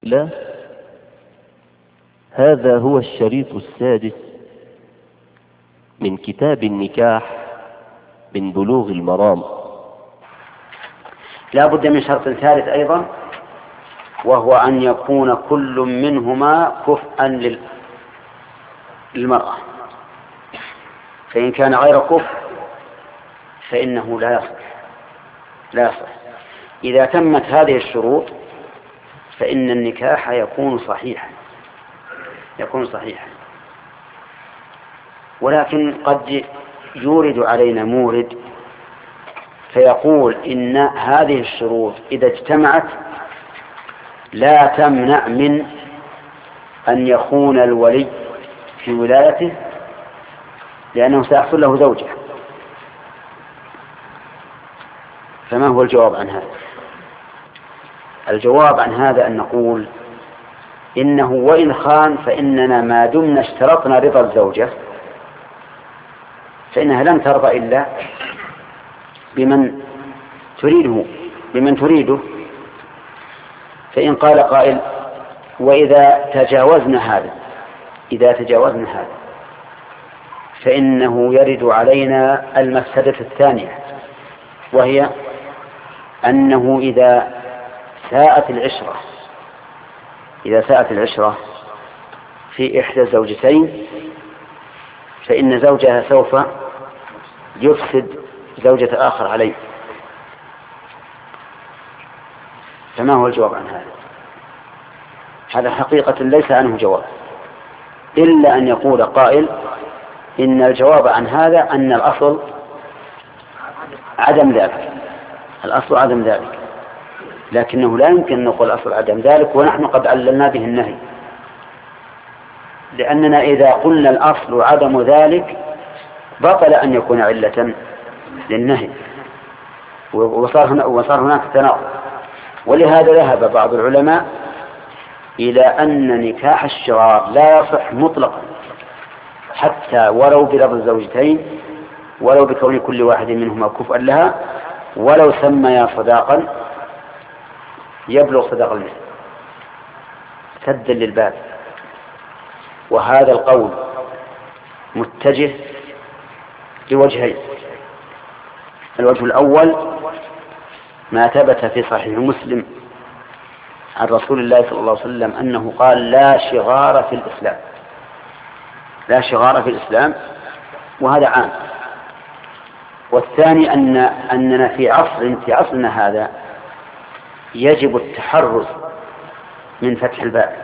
لا، هذا هو الشريط السادس من كتاب النكاح من بلوغ المرام. لا بد من شرط ثالث أيضا، وهو أن يكون كل منهما كفءا للمرأة، فإن كان غير كفء فإنه لا يصح. إذا تمت هذه الشروط فإن النكاح يكون صحيحا. ولكن قد يورد علينا مورد فيقول إن هذه الشروط إذا اجتمعت لا تمنع من أن يخون الولي في ولايته، لأنه سيحصل له زوجة. فما هو الجواب عن هذا؟ الجواب عن هذا أن نقول إنه وإن خان فإننا ما دمنا اشترطنا رضا الزوجة فإنها لن ترضى إلا بمن تريده. فإن قال قائل: وإذا تجاوزنا هذا فإنه يرد علينا المفسدة الثانية، وهي أنه إذا ساءت العشرة في إحدى الزوجتين فإن زوجها سوف يفسد زوجة آخر عليه. فما هو الجواب عن هذا؟ هذا حقيقة ليس عنه جواب، إلا أن يقول قائل إن الجواب عن هذا أن الأصل عدم ذلك، لكنه لا يمكن أن نقول الأصل عدم ذلك ونحن قد عللنا به النهي، لأننا إذا قلنا الأصل عدم ذلك بطل أن يكون علة للنهي، وصار هناك تناقض. ولهذا ذهب بعض العلماء إلى أن نكاح الشرار لا يصح مطلقا، حتى ولو برضا الزوجتين، ولو بكون كل واحد منهما كفءا لها، ولو سميا صداقا يبلغ صداق المثل سدا للباب. وهذا القول متجه لوجهين: الوجه الأول ما ثبت في صحيح مسلم عن رسول الله صلى الله عليه وسلم أنه قال: لا شغار في الإسلام، وهذا عام. والثاني أننا في عصرنا هذا يجب التحرز من فتح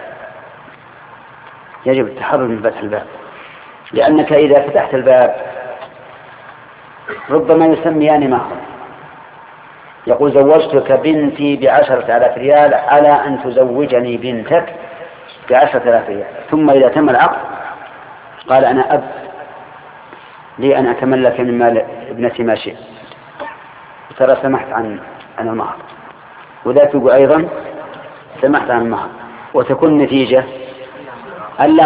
الباب، لأنك إذا فتحت الباب ربما يسميان مهرا، يقول: زوجتك بنتي ب10,000 ريال على أن تزوجني بنتك ب10,000 ريال، ثم إذا تم العقد قال: أنا أب لي أن أتملك من مال ابنتي ما شئت، ترى سمحت عن المهر، وذاك يقول أيضا سمحت عن المهر، وتكون النتيجة ألا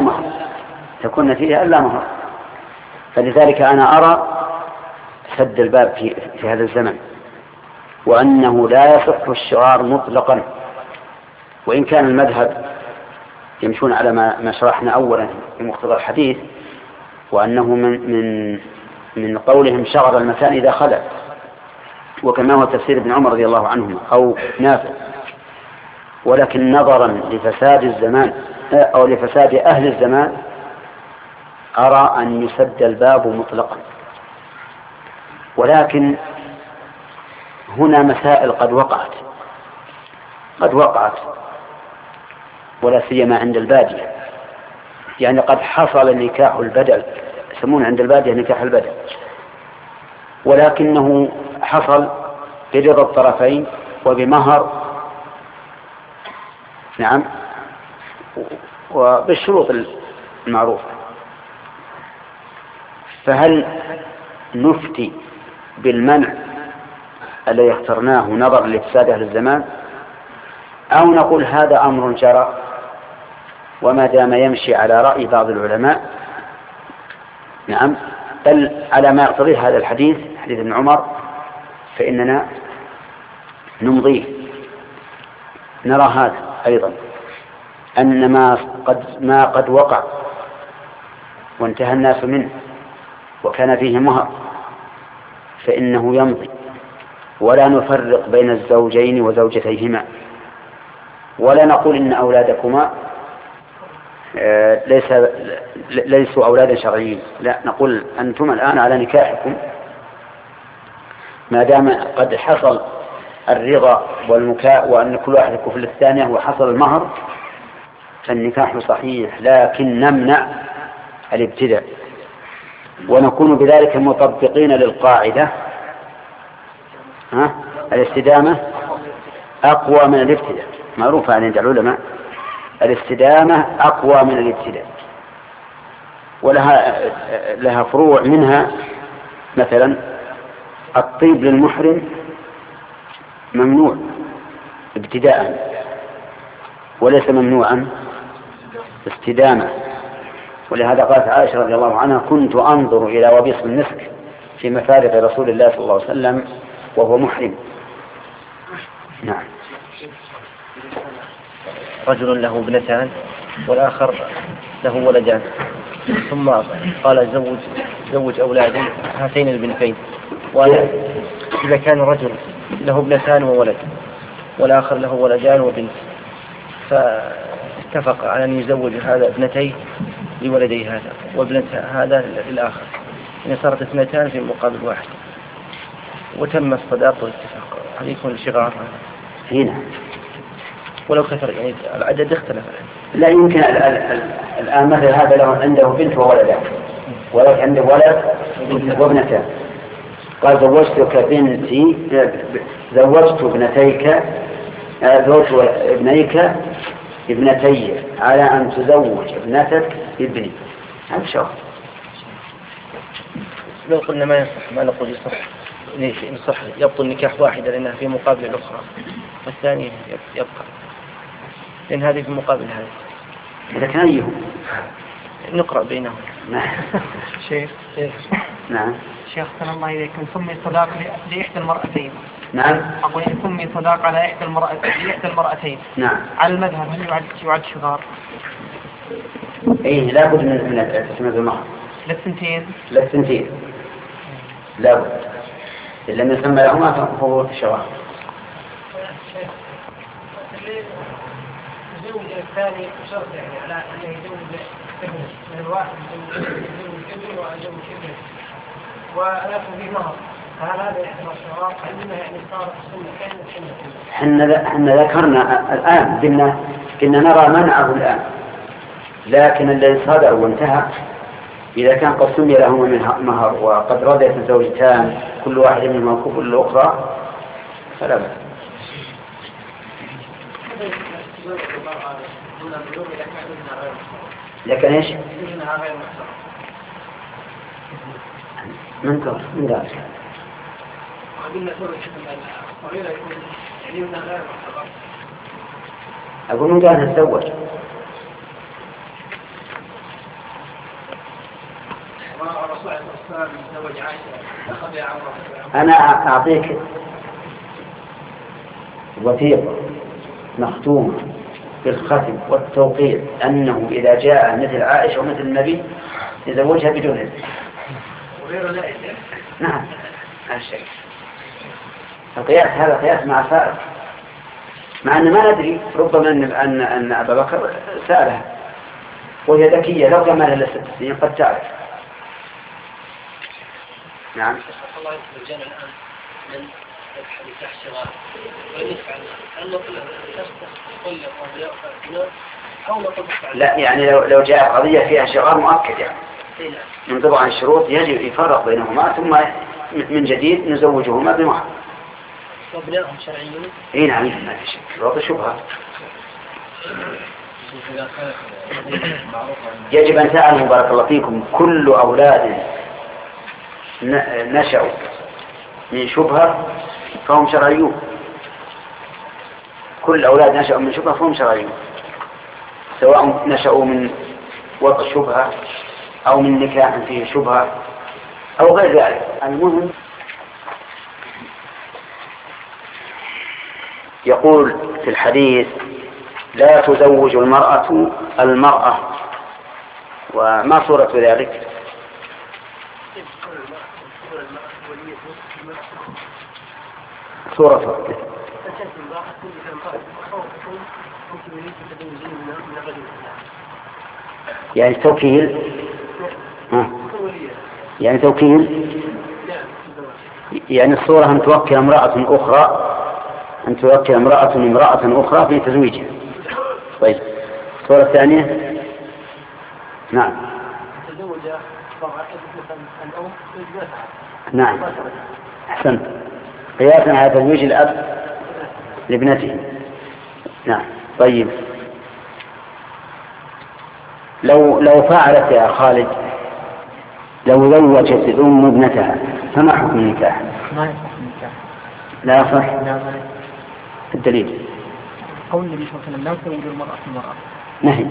مهر. فلذلك أنا أرى سد الباب في هذا الزمن، وأنه لا يصح الشرار مطلقا، وإن كان المذهب يمشون على ما شرحنا أولا في مقتضى الحديث، وأنه من قولهم شغر المكان إذا خلت، وكما هو تفسير ابن عمر رضي الله عنهما أو نافع. ولكن نظرا لفساد الزمان أو لفساد أهل الزمان أرى أن يسد الباب مطلقا. ولكن هنا مسائل قد وقعت ولا سيما عند البادية، يعني قد حصل نكاح البدل، يسمون عند البادية نكاح البدل، ولكنه حصل برضا الطرفين وبمهر، نعم، وبالشروط المعروفة. فهل نفتي بالمنع الذي اخترناه نظرا لفساد أهل الزمان، أو نقول هذا أمر جرى وما دام يمشي على رأي بعض العلماء، نعم، بل على ما يقتضيه هذا الحديث، حديث ابن عمر، فإننا نمضيه. نرى هذا أيضا. أن ما قد وقع وانتهى الناس منه وكان فيه مهر فإنه يمضي، ولا نفرق بين الزوجين وزوجتيهما، ولا نقول إن أولادكما ليسوا أولادا شرعيين، لا، نقول أنتم الآن على نكاحكم ما دام قد حصل الرضا والمكاء وأن كل واحد يكفل للثانية وحصل المهر فالنكاح صحيح، لكن نمنع الابتداء ونكون بذلك مطبقين للقاعدة الاستدامة أقوى من الابتداء، معروفة عند العلماء الاستدامة أقوى من الابتداء، ولها فروع، منها مثلا الطيب للمحرم ممنوع ابتداء وليس ممنوعا استدامة، ولهذا قالت عائشة رضي الله عنها: كنت أنظر إلى وبيص المسك في مفارق رسول الله صلى الله عليه وسلم وهو محرم. نعم. رجل له ابنتان والآخر له ولدان، ثم قال زوج أولادي هاتين البنتين، وإذا كان الرجل له ابنتان وولد والآخر له ولدان وبنت، فاتفق على أن يزوج هذا ابنتيه لولدي هذا وابنة هذا للآخر، يعني صارت اثنتان في مقابل واحد وتم الصداق والاتفاق، هل يكون الشغار هنا ولو كثر يعني العدد اختلف؟ لا يمكن الآن مثل هذا له عنده بنت وولدان ولك عنده ولد وابنتان، قال زوجت ابنيك ابنتي على أن تزوج ابنتك ابني، هذا شرط. لو قلنا ما يصح، ما نقول يصح يبطل نكاح واحدة لأنها في مقابل الأخرى والثانية يبقى، لأن هذه في مقابل هذه. لكن أيهم نقرأ بينهم. شيخ. نعم. شيخ سلام الله إليكم، سمي صداق لإحدى المرأتين. نعم. أقول سمي صداق على إحدى المرأتين. نعم. على المذهب هل يعد شغار؟ إيه، لا بد من تسمية المهر. للثنتين لا بد، إن لم يسمى لهما فهو شغار. الزوج الثاني شرط يعني على أن يزوج من الواحد يزوج ابن ويزوج ابنه ولكن في مهر، فهل هذا يعتبر شغار؟ علمنا يعني صار سنتين. احنا ذكرنا الآن كنا نرى منعه الآن، لكن الذي صدر وانتهى إذا كان قد سمي لهما من مهر وقد رضيت الزوجتان كل واحد منهما كفء الأخرى فلا بأس. لكن ايش؟ من ذلك؟ أقول من قال نتزوج. أنا أعطيك وثيقة مختومة بالختم والتوقيع أنه إذا جاء مثل عائشة ومثل النبي يزوجها بدون إذن. نعم، هذا الشيء. القياس هذا قياس مع فارق، مع أن ما ندري، ربما أن أبا بكر سألها وهي ذكية، لو كان لها 6 سنين قد تعرف. نعم. الله يتوجه الآن من نكاح الشغار ويفعل أنه لا يعني لو جاء قضية فيها شغار مؤكد يعني من طبعا الشروط يجب يفرق بينهما ثم من جديد نزوجهما بمهر. وابنائهم شرعيون؟ اي نعم، ما في شك، شروط الشبهة يجب أن تعلموا بارك الله فيكم كل أولاد نشأوا من شبهة فهم شرعيون، كل أولاد نشأوا من شبهة فهم شرعيون، سواء نشأوا من وضع شبهة أو من نكاح فيه شبهة أو غير ذلك. المهم يقول في الحديث لا تزوج المرأة. وما صورة ذلك؟ صورة يعني توكيل، يعني توكيل، يعني الصورة أن توكل امرأة أخرى في تزويجها. طيب الصورة الثانية. نعم. نعم أحسنت، قياسا على تزويج الأب لابنته. نعم. طيب لو فعلت يا خالد، لو زوجت الأم ابنتها فما حكم النكاح؟ ما يصح النكاح. لا يصح. الدليل قول النبي صلى الله عليه وسلم لا تزوج المرأة. نهي.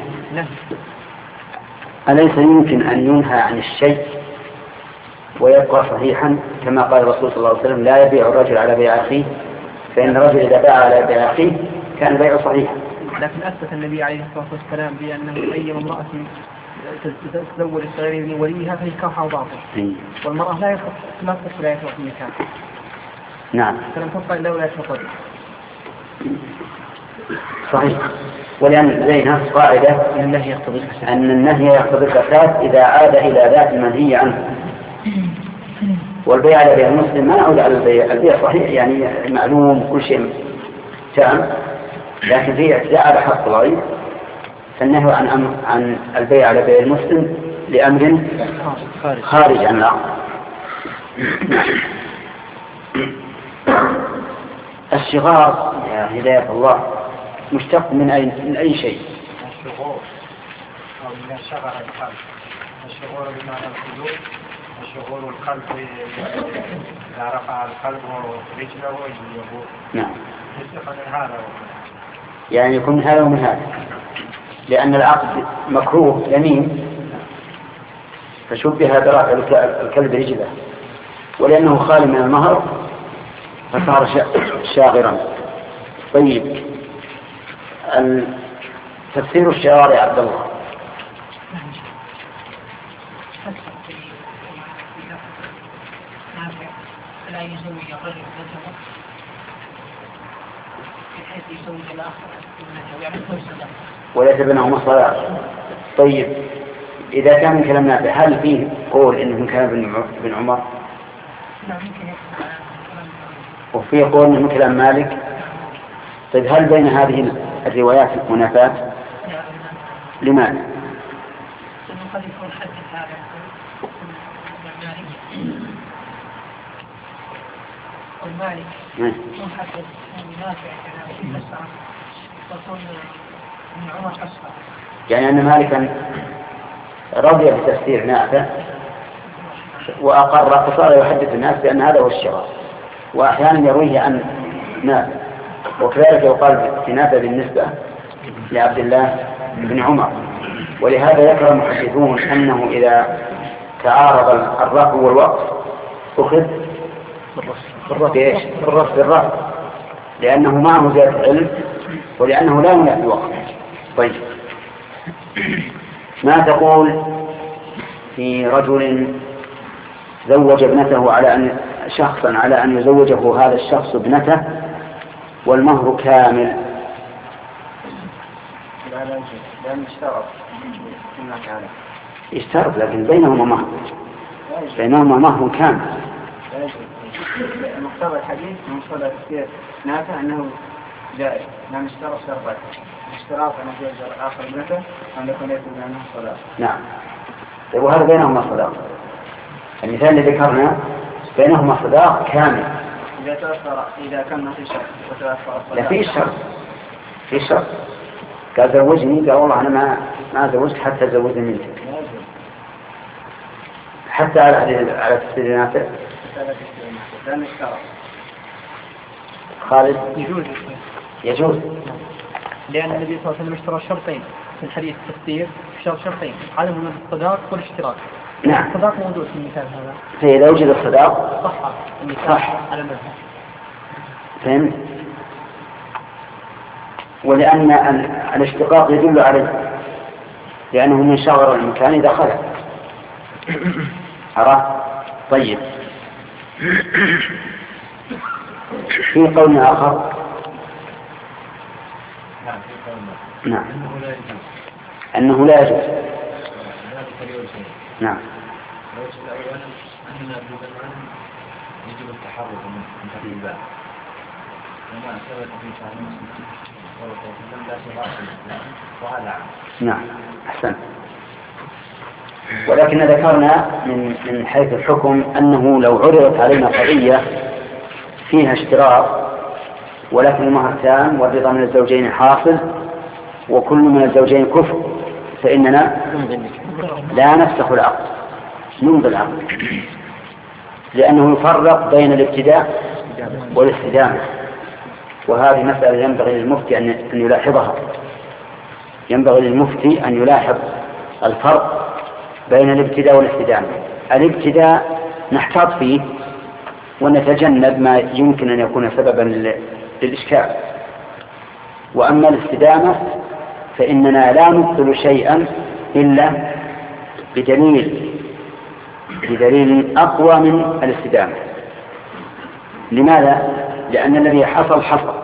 أليس يمكن أن ينهى عن الشيء ويبقى صحيحا كما قال الرسول صلى الله عليه وسلم لا يبيع الرجل على بيع أخيه، فإن الرجل إذا باع على بيع أخيه كان بيع صحيحا. لكن أثبت النبي عليه الصلاة والسلام بأنه أي امرأة تتزوج غير وليها فنكاحها باطل، والمرأة لا تصح لا يصح النكاح. نعم. فلم تبقى إلا ولا تفضل. صحيح. ولأن زينها قاعدة أن النهي يقتضي الفساد إذا عاد إلى ذات المنهي عنه. والبيع على بيع المسلم ما يعود على البيع صحيح، يعني معلوم كل شيء تام، لكن فيه اعتداء على حق الغير، فالنهي عن البيع على بيع المسلم لأمر خارج عن العقل. الشغار يا هداية الله مشتق من أي شيء؟ الشغور أو من شغر القلب. الشغور بمعنى الخلود، الشغور القلب إذا رفع القلب رجله ويجبه. نعم. يستفاد من هذا يعني يكون من هذا ومن هذا، لأن العقد مكروه يمين فشبه برفع الكلب رجله، ولأنه خالي من المهر فصار شاغرا. طيب تفسير الشغار يا عبد الله. لا يزوج الرجل ابنته بحيث يزوج الآخر ابنته يعني وليس بينهما صلاة. طيب إذا كان من كلام نافع هل فيه قول إنه من كلام ابن عمر؟ وفيه قول من كلام مالك؟ طيب هل بين هذه الروايات منافاة؟ لماذا؟ قد يكون حدث هذا والمالك يكون حدث نافع في مسألة ويكون ابن عمر أصفر، يعني أن مالكا رضي بتفسير نافع وأقر فصار يحدث الناس بأن هذا هو الشغار، وأحيانا يرويه عن نافع، وكذلك يقال في نافع بالنسبة لعبد الله بن عمر. ولهذا ذكر المحدثون أنه إذا تعارض الرفع والوقف أخذ بالرفع لأنه معه زيادة علم ولأنه لا ينافي الوقف. طيب ما تقول في رجل زوج ابنته شخصا على أن يزوجه هذا الشخص ابنته والمهر كامل؟ اشترط لكن بينهما مهر كامل. مقتضى الحديث من صلاة تفسير نافع أنه جائز، نعم اشترط شرطين: اشتراط أن يزوج الآخر ابنته أن يكون يجوز عنه الصلاة. نعم. وهذا بينهما صداق. المثال اللي ذكرنا بينهما صداق كامل. إذا كان ما في شرط وتأثر الصلاة. لا في شرط. قال زوجني، قال والله أنا ما زوجت حتى زوجني منك. حتى على تفسير نافع. خالد يجوز لأن النبي صلى الله عليه وسلم اشترى شرطين في الحديث التفسير، شرطين: عدم وجود الصداق والاشتراك. نعم. الصداق موجود في المثال هذا، فإذا وجد الصداق صح النكاح على المذهب. فهمت. ولأن الاشتقاق يدل عليه، لأنه من شغر المكان إذا خلع. عرفت؟ طيب، في قول آخر نعم أنه لا يجوز. نعم. يجب التحرر من تقي الباب وما ثبت في صحيح مسلم ولم لا شراء في الإسلام وهذا عام. نعم أحسن. ولكن ذكرنا من حيث الحكم أنه لو عرضت علينا قضية فيها اشتراط ولكن المهر تام والرضا من الزوجين حاصل وكل من الزوجين كفر، فإننا لا نفسخ العقد، نمضي العقد، لأنه يفرق بين الابتداء والاستدامة. وهذه مسألة ينبغي للمفتي أن يلاحظها، ينبغي للمفتي أن يلاحظ الفرق بين الابتداء والاستدامة. الابتداء نحتاط فيه ونتجنب ما يمكن أن يكون سببا للإشكال، وأما الاستدامة فإننا لا نبطل شيئا إلا بدليل أقوى من الاستدامة. لماذا؟ لأن الذي حصل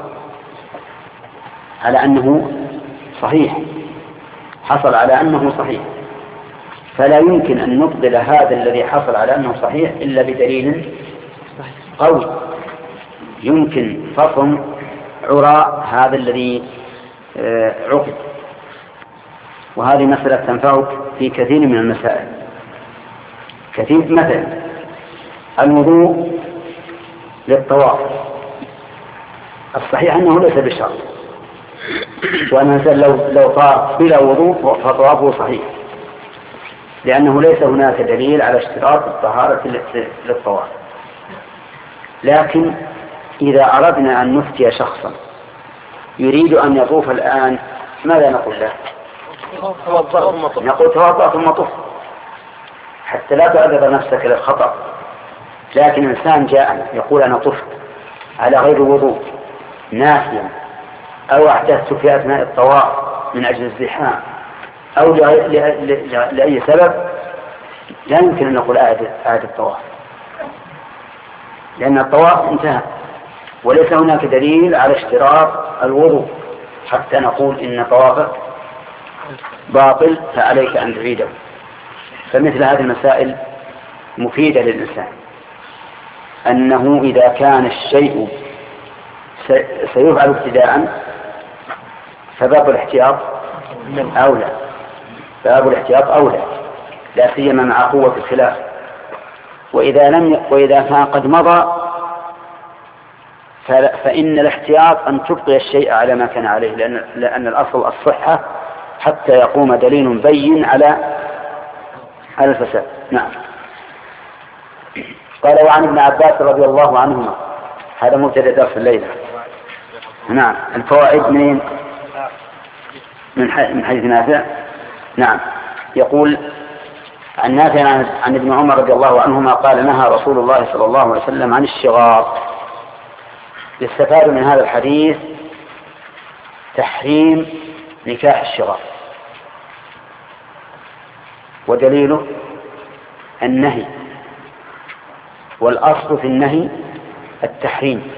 على أنه صحيح، حصل على أنه صحيح، فلا يمكن أن نبطل هذا الذي حصل على أنه صحيح إلا بدليل قوي يمكن فصم عراء هذا الذي عقد. وهذه مسألة تنفعك في كثير من المسائل. كثير مثلا الوضوء للطواف، الصحيح أنه ليس بشرط، وأن الإنسان لو طاف بلا وضوء فطوافه صحيح، لأنه ليس هناك دليل على اشتراط الطهارة للطواف. لكن إذا أردنا أن نفتي شخصا يريد أن يطوف الآن، ماذا نقول له؟ نقول توضأ ثم طف، حتى لا تعرض نفسك للخطأ. لكن إنسان جاء يقول أنا طفت على غير وضوء ناسيا، أو أحدثت في أثناء الطواف من أجل الزحام أو لأي سبب، لا يمكن أن نقول أعد الطواف، لأن الطواف انتهى وليس هناك دليل على اشتراط الوضوء حتى نقول إن طوافك باطل فعليك أن تعيده. فمثل هذه المسائل مفيدة للإنسان، أنه إذا كان الشيء سيفعل ابتداء فباب الاحتياط أولى، لا سيما مع قوة الخلاف. وإذا كان قد مضى فإن الاحتياط أن تبقي الشيء على ما كان عليه، لأن الأصل الصحة حتى يقوم دليل بين على الفساد. نعم. قال وعن ابن عباس رضي الله عنهما، هذا مبتدأ درس الليلة. نعم. الفوائد من حيث نافع. نعم. يقول عن نافع عن ابن عمر رضي الله عنهما قال نهى رسول الله صلى الله عليه وسلم عن الشغار. يستفاد من هذا الحديث تحريم نكاح الشغار، ودليله النهي، والأصل في النهي التحريم،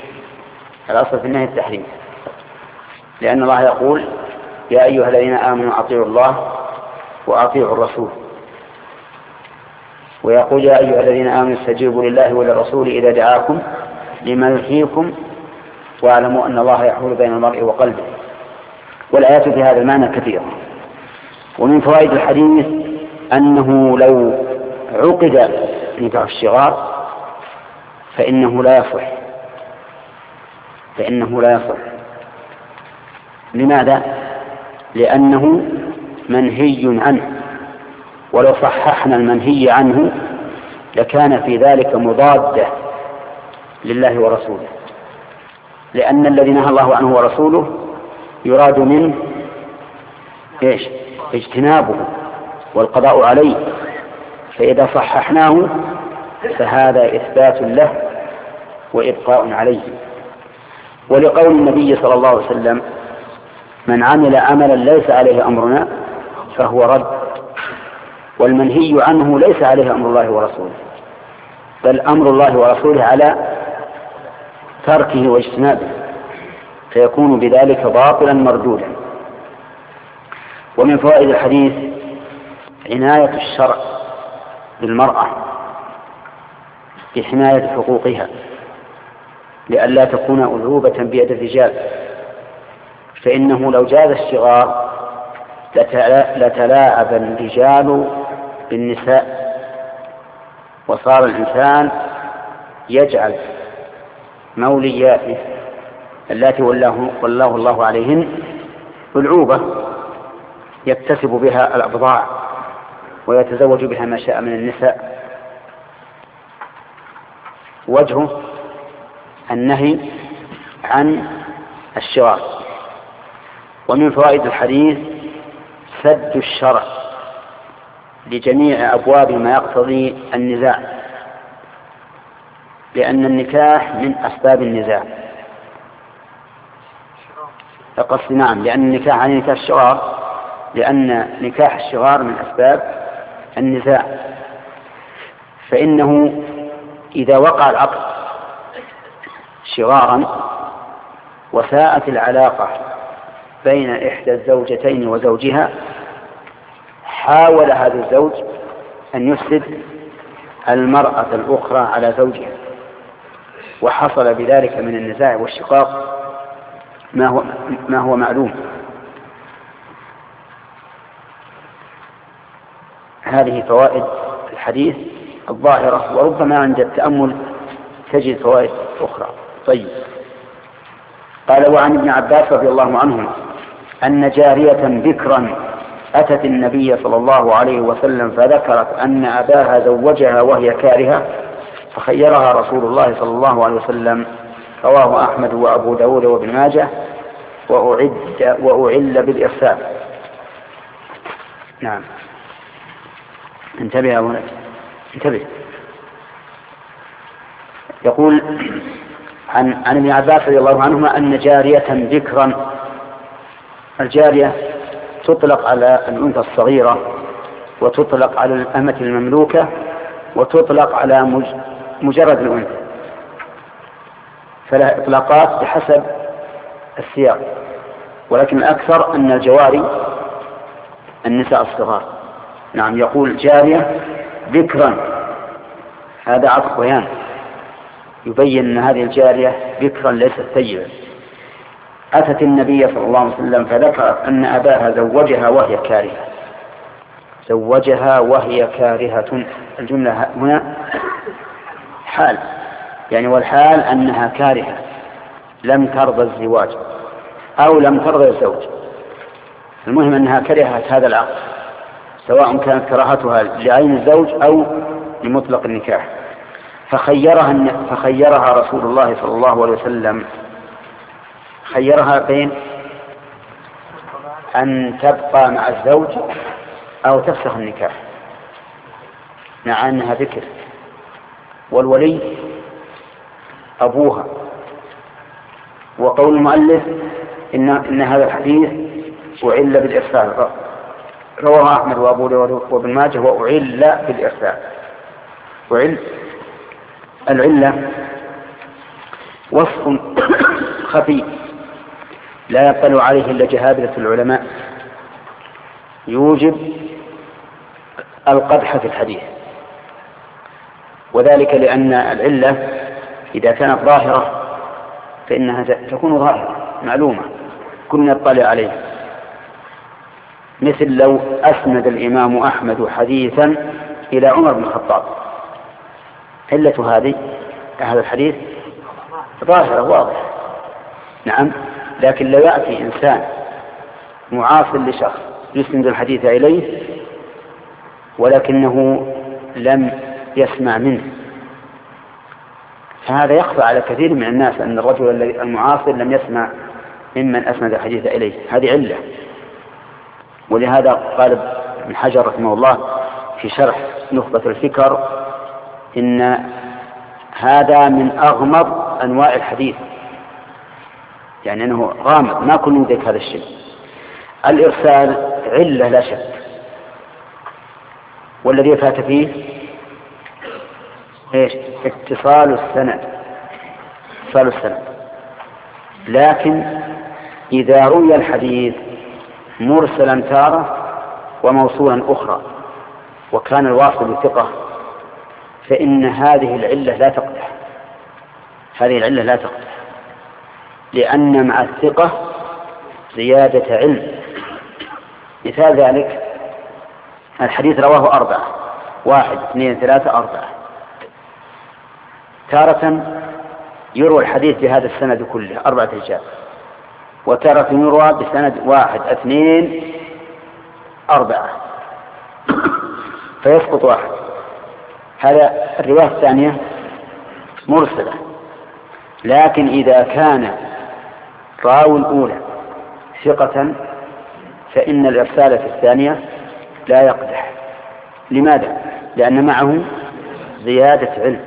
لأن الله يقول يا أيها الذين آمنوا أطيعوا الله وأطيعوا الرسول، ويقول يا أيها الذين آمنوا استجيبوا لله وللرسول إذا دعاكم لما يحييكم واعلموا أن الله يحول بين المرء وقلبه. والآيات في هذا المعنى كثيرة. ومن فوائد الحديث أنه لو عقد نكاح الشغار فإنه لا يصح. لماذا؟ لأنه منهي عنه، ولو صححنا المنهي عنه لكان في ذلك مضادة لله ورسوله، لأن الذي نهى الله عنه ورسوله يراد منه اجتنابه والقضاء عليه، فإذا صححناه فهذا إثبات له وإبقاء عليه. ولقول النبي صلى الله عليه وسلم من عمل عملا ليس عليه أمرنا فهو رد، والمنهي عنه ليس عليه أمر الله ورسوله، بل أمر الله ورسوله على تركه واجتنابه، فيكون بذلك باطلا مردودا. ومن فوائد الحديث عناية الشرع بالمرأة بحماية حقوقها لئلا تكون ألعوبة بيد الرجال، فإنه لو جاز الشغار لتلاعب الرجال بالنساء، وصار الإنسان يجعل مولياته التي والله الله عليهن ألعوبة يكتسب بها الأبضاع ويتزوج بها ما شاء من النساء. وجهه النهي عن الشغار. ومن فوائد الحديث سد الشرع لجميع أبواب ما يقتضي النزاع، لأن النكاح من أسباب النزاع. نعم، لأن النكاح عن نكاح الشغار، لأن نكاح الشغار من أسباب النزاع، فإنه إذا وقع العقد شغارا وساءت العلاقة بين إحدى الزوجتين وزوجها، حاول هذا الزوج أن يفسد المرأة الأخرى على زوجها، وحصل بذلك من النزاع والشقاق ما هو معلوم. هذه فوائد الحديث الظاهرة، وربما عند التأمل تجد فوائد أخرى. طيب، قال: وعن ابن عباس رضي الله عنهما أن جارية بكرا أتت النبي صلى الله عليه وسلم فذكرت أن أباها زوجها وهي كارهة، فخيرها رسول الله صلى الله عليه وسلم. رواه أحمد وأبو داود وابن ماجه، وأعل بالإرسال. نعم، انتبه يا ولد، انتبه. يقول عن ابن عباس رضي الله عنهما أن جارية بكرا، الجارية تطلق على الأنثى الصغيرة، وتطلق على الأمة المملوكة، وتطلق على مجرد الأنثى، فلها إطلاقات بحسب السياق، ولكن الأكثر أن الجواري النساء الصغار. نعم، يقول جارية بكرا، هذا عطف بيان يبين أن هذه الجارية بكرا ليست ثيبا. أتت النبي صلى الله عليه وسلم فذكرت أن أباها زوجها وهي كارهة. زوجها وهي كارهة، الجملة هنا حال، يعني والحال أنها كارهة لم ترضى الزواج أو لم ترضى الزوج، المهم أنها كرهت هذا العقد، سواء كانت كراهتها لعين الزوج أو لمطلق النكاح. فخيرها رسول الله صلى الله عليه وسلم، خيرها بين أن تبقى مع الزوج أو تفسخ النكاح، مع أنها ذكر، والولي أبوها. وقول المؤلف إن هذا الحديث أعل بالإرسال، رواه أحمد وأبو داود وابن ماجه، وأعل بالإرسال. العلة وصف خفي لا يطلع عليه إلا جهابذة العلماء، يوجب القدح في الحديث، وذلك لأن العلة إذا كانت ظاهرة فإنها تكون ظاهرة معلومة كنا نطلع عليها، مثل لو أسند الإمام أحمد حديثا إلى عمر بن الخطاب، علة هذا الحديث ظاهرة واضحة. نعم، لكن لو يأتي إنسان معاصر لشخص يسند الحديث إليه ولكنه لم يسمع منه، فهذا يخفى على كثير من الناس أن الرجل المعاصر لم يسمع ممن أسند الحديث إليه، هذه علة. ولهذا قال ابن حجر رحمه الله في شرح نخبة الفكر إن هذا من أغمض أنواع الحديث، يعني أنه غامض ما كل يدرك هذا الشيء، الإرسال علة لا شك، والذي فات فيه إيش؟ اتصال السند. لكن إذا روي الحديث مرسلا تارة وموصولا أخرى وكان الواصل ثقة فإن هذه العلة لا تقدح، لأن مع الثقة زيادة علم. مثال ذلك الحديث رواه 4، 1 2 3 4، تارة يروى الحديث بهذا السند كله 4 رجال، وتارة يروى بسند 1 2 4 فيسقط 1. هذا الرواية الثانية مرسلة. لكن إذا كان راوي الأولى ثقة فإن الإرسال في الثانية لا يقدح. لماذا؟ لأن معه زيادة علم،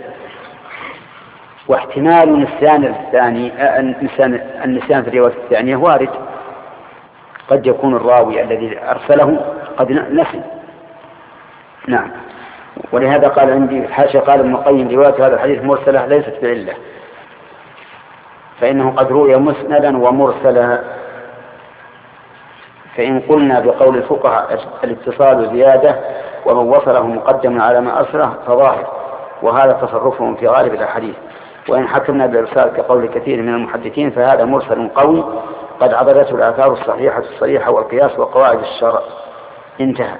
واحتمال النسيان في الرواية الثانية وارد. قد يكون الراوي الذي أرسله قد نسي. نعم. ولهذا قال عندي حاشا قال ابن القيم رواية هذا الحديث مرسلة ليست بعلة، فإنه قد روي مسندا ومرسلا. فإن قلنا بقول الفقهاء الاتصال زيادة ومن وصله مقدم على ما أرسله فظاهر، وهذا تصرفهم في غالب الأحاديث. وإن حكمنا بالإرسال كقول كثير من المحدثين فهذا مرسل قوي قد عضدته الآثار الصحيحة الصريحة والقياس وقواعد الشرع. انتهى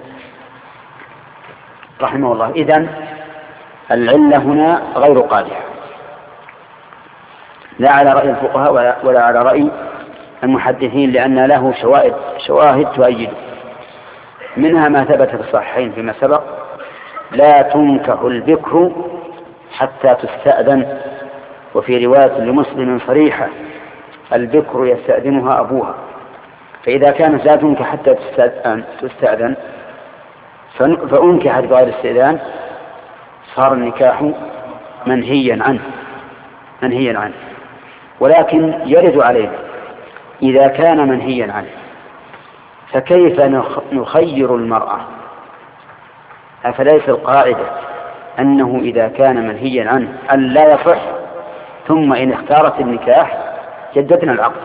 رحمه الله. إذن العلة هنا غير قادحة، لا على رأي الفقهاء ولا على رأي المحدثين، لأن له شواهد تؤيده. منها ما ثبت في الصحيحين فيما سبق: لا تنكح البكر حتى تستأذن. وفي رواية لمسلم صريحة: البكر يستأذنها أبوها. فإذا كانت لا تنكح حتى تستأذن فأنكحت بغير استئذان صار النكاح منهيا عنه. ولكن يرد عليه إذا كان منهيا عنه فكيف نخير المرأة؟ أفليس القاعدة أنه إذا كان منهيا عنه أن لا يصح، ثم إن اختارت النكاح جددنا العقد؟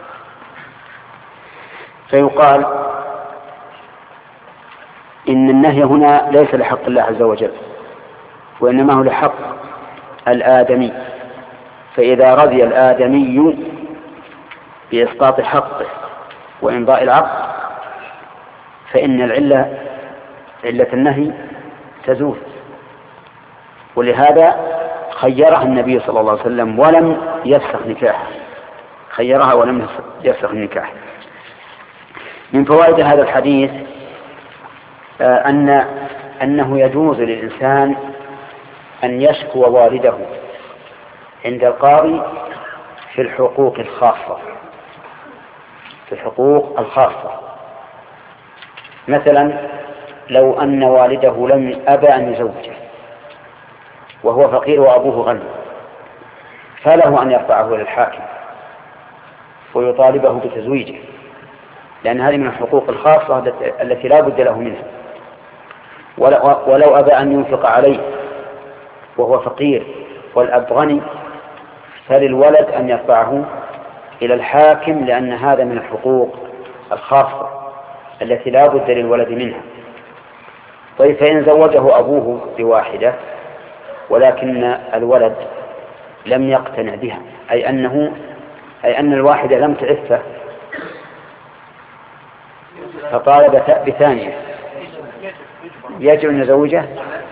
فيقال إن النهي هنا ليس لحق الله عز وجل، وإنما هو لحق الآدمي. فإذا رضي الآدمي بإسقاط حقه وإمضاء العقد فإن علة النهي تزول. ولهذا خيرها النبي صلى الله عليه وسلم ولم يفسخ نكاحه، خيرها ولم يفسخ النكاح. من فوائد هذا الحديث أنه يجوز للإنسان أن يشكو والده عند القاضي في الحقوق الخاصة. مثلا لو أن والده لم أبى أن يزوجه وهو فقير وأبوه غني، فله أن يرفعه للحاكم ويطالبه بتزويجه، لأن هذه من الحقوق الخاصة التي لا بد له منها. ولو أبى أن ينفق عليه وهو فقير والأب غني فللولد أن يرفعه إلى الحاكم، لأن هذا من الحقوق الخاصة التي لا بد للولد منها. طيب فإن زوجه أبوه بواحدة ولكن الولد لم يقتنع بها، أي أن الواحدة لم تعفه فطالب بثانية، يجب أن يزوجه؟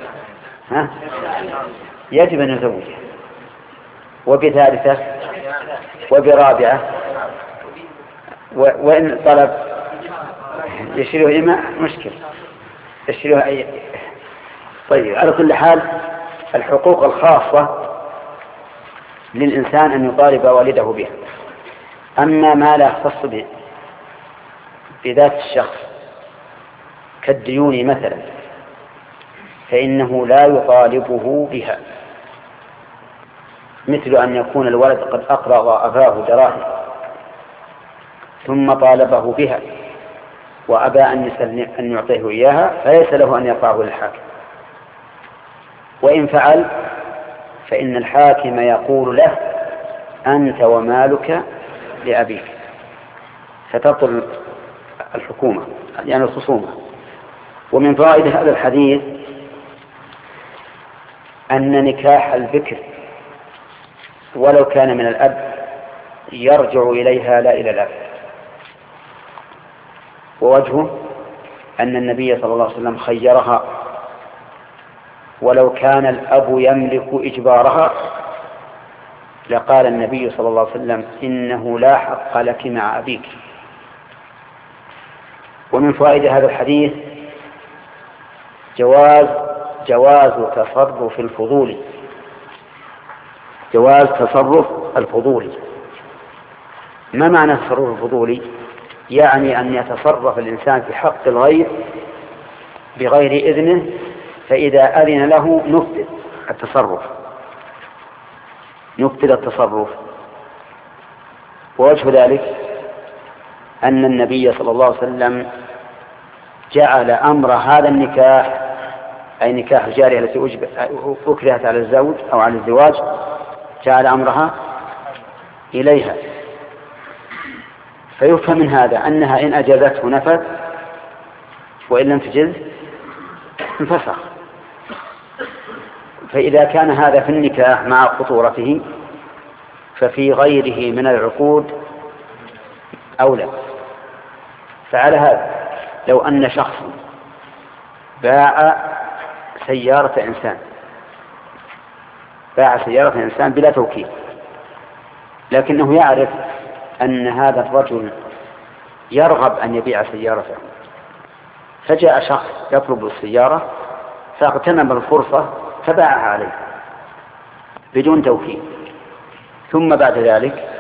يجب أن يزوجه، وبثالثة وبرابعة، وإن طلب يشيله إماء مشكل يشيله أي. طيب على كل حال الحقوق الخاصة للإنسان أن يطالب والده بها. أما ما لا يختص بذات الشخص كالديون مثلا فإنه لا يطالبه بها، مثل أن يكون الولد قد أقرض أباه دراهم ثم طالبه بها وأبى أن يعطيه إياها فليس له أن يرفعه للحاكم. وإن فعل فإن الحاكم يقول له أنت ومالك لأبيك، فتبطل الحكومة يعني الخصومة. ومن فوائد هذا الحديث أن نكاح البكر ولو كان من الأب يرجع إليها لا إلى الأب. ووجهه أن النبي صلى الله عليه وسلم خيرها، ولو كان الأب يملك إجبارها لقال النبي صلى الله عليه وسلم إنه لا حق لك مع أبيك. ومن فوائد هذا الحديث جواز تصرف الفضول، جواز تصرف الفضول. ما معنى تصرف الفضول؟ يعني أن يتصرف الإنسان في حق الغير بغير إذنه، فإذا أذن له نفذ التصرف. ووجه ذلك أن النبي صلى الله عليه وسلم جعل أمر هذا النكاح، أي نكاح الجارية التي أكرهت على الزوج أو على الزواج، جعل أمرها إليها. فيفهم من هذا أنها إن أجازته نفذ، وإن لم تجز انفسخ. فإذا كان هذا في النكاح مع خطورته ففي غيره من العقود أولى. فعلى هذا لو أن شخص باع سيارة إنسان بلا توكيل، لكنه يعرف أن هذا الرجل يرغب أن يبيع سيارته، فجاء شخص يطلب السيارة فاغتنم الفرصة فباعها عليه بدون توكيل، ثم بعد ذلك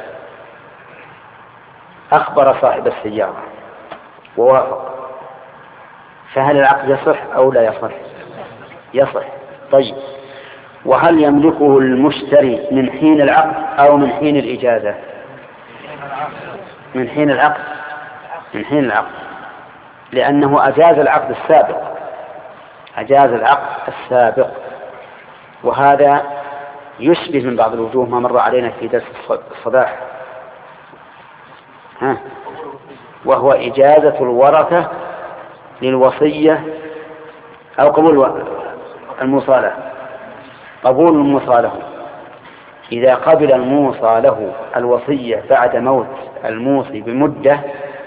أخبر صاحب السيارة ووافق، فهل العقد يصح أو لا يصح؟ يصح. طيب، وهل يملكه المشتري من حين العقد أو من حين الإجازة؟ من حين العقد، لأنه أجاز العقد السابق، وهذا يشبه من بعض الوجوه ما مر علينا في درس الصباح، وهو إجازة الورثة للوصية أو قبول الموصى له. إذا قبل الموصى له الوصية بعد موت الموصي بمدة،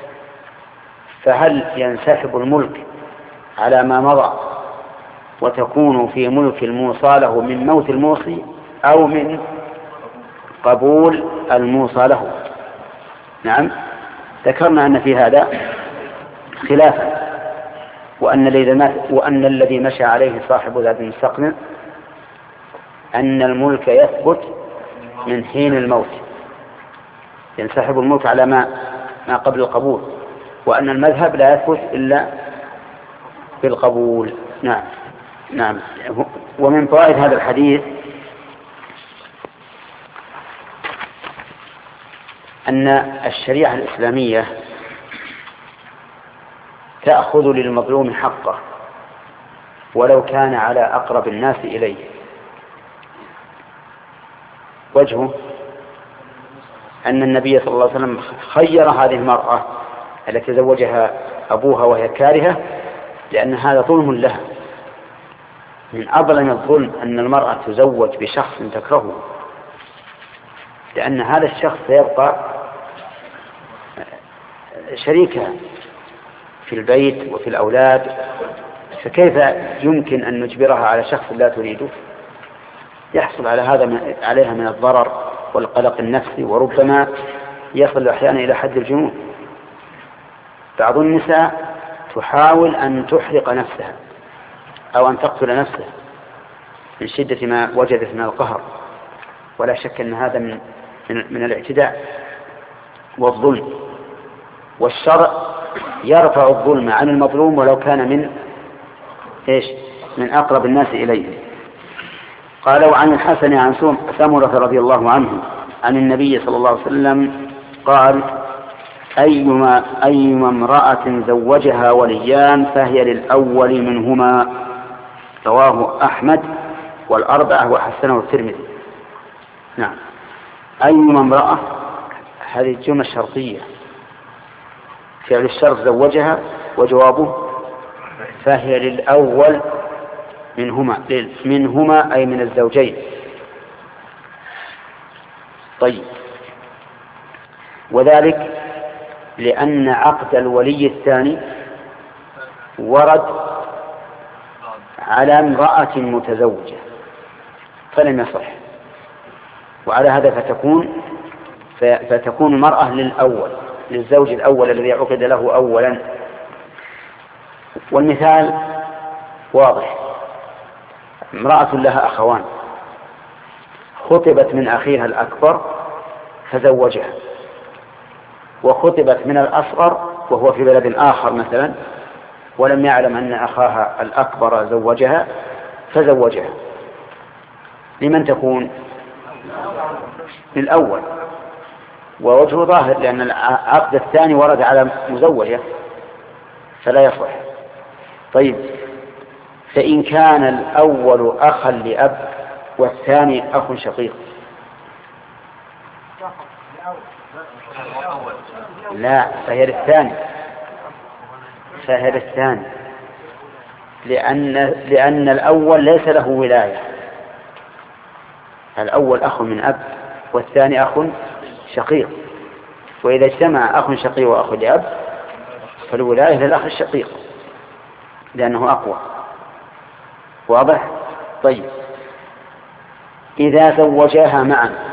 فهل ينسحب الملك على ما مضى وتكون في ملك الموصى له من موت الموصي أو من قبول الموصى له؟ نعم، ذكرنا أن في هذا خلافا، وأن الذي مشى عليه صاحب ذات المستقنع أن الملك يثبت من حين الموت، ينسحب الملك على ما قبل القبول، وأن المذهب لا يثبت إلا في القبول. نعم. ومن فوائد هذا الحديث أن الشريعة الإسلامية تأخذ للمظلوم حقه ولو كان على أقرب الناس إليه. وجهه أن النبي صلى الله عليه وسلم خير هذه المرأة التي زوجها أبوها وهي كارهة، لأن هذا ظلم لها. من أظلم الظلم أن المرأة تزوج بشخص تكرهه، لأن هذا الشخص سيبقى شريكها في البيت وفي الأولاد، فكيف يمكن أن نجبرها على شخص لا تريده؟ يحصل عليها من الضرر والقلق النفسي، وربما يصل أحيانا إلى حد الجنون. بعض النساء تحاول أن تحرق نفسها أو أن تقتل نفسها من شدة ما وجدت من القهر، ولا شك أن هذا من الاعتداء والظلم، والشرع يرفع الظلم عن المظلوم ولو كان من أقرب الناس إليه. قالوا عن الحسن عن سمرة رضي الله عنه عن النبي صلى الله عليه وسلم قال: أيما امرأة زوجها وليان فهي للأول منهما. رواه أحمد والأربعة وحسنه الترمذي. نعم. أيما امرأة هذه الجملة الشرطية، فعل الشرط زوجها، وجوابه فهي للأول منهما أي من الزوجين. طيب، وذلك لأن عقد الولي الثاني ورد على امرأة متزوجة فلم يصح، وعلى هذا فتكون المرأة للزوج الأول الذي عقد له أولا. والمثال واضح، امرأة لها أخوان خطبت من أخيها الأكبر فزوجها، وخطبت من الأصغر وهو في بلد آخر مثلا ولم يعلم أن أخاها الأكبر زوجها فزوجها. لمن تكون؟ للأول، ووجه ظاهر لأن العقد الثاني ورد على مزوجة فلا يصح. طيب، فإن كان الأول أخا لأب والثاني أخ شقيق؟ لا، فهي للثاني لأن الأول ليس له ولاية. الأول أخ من أب والثاني أخ شقيق، وإذا اجتمع أخ شقيق وأخ لأب فالولاية للأخ الشقيق لأنه أقوى. واضح؟ طيب، إذا زوجاها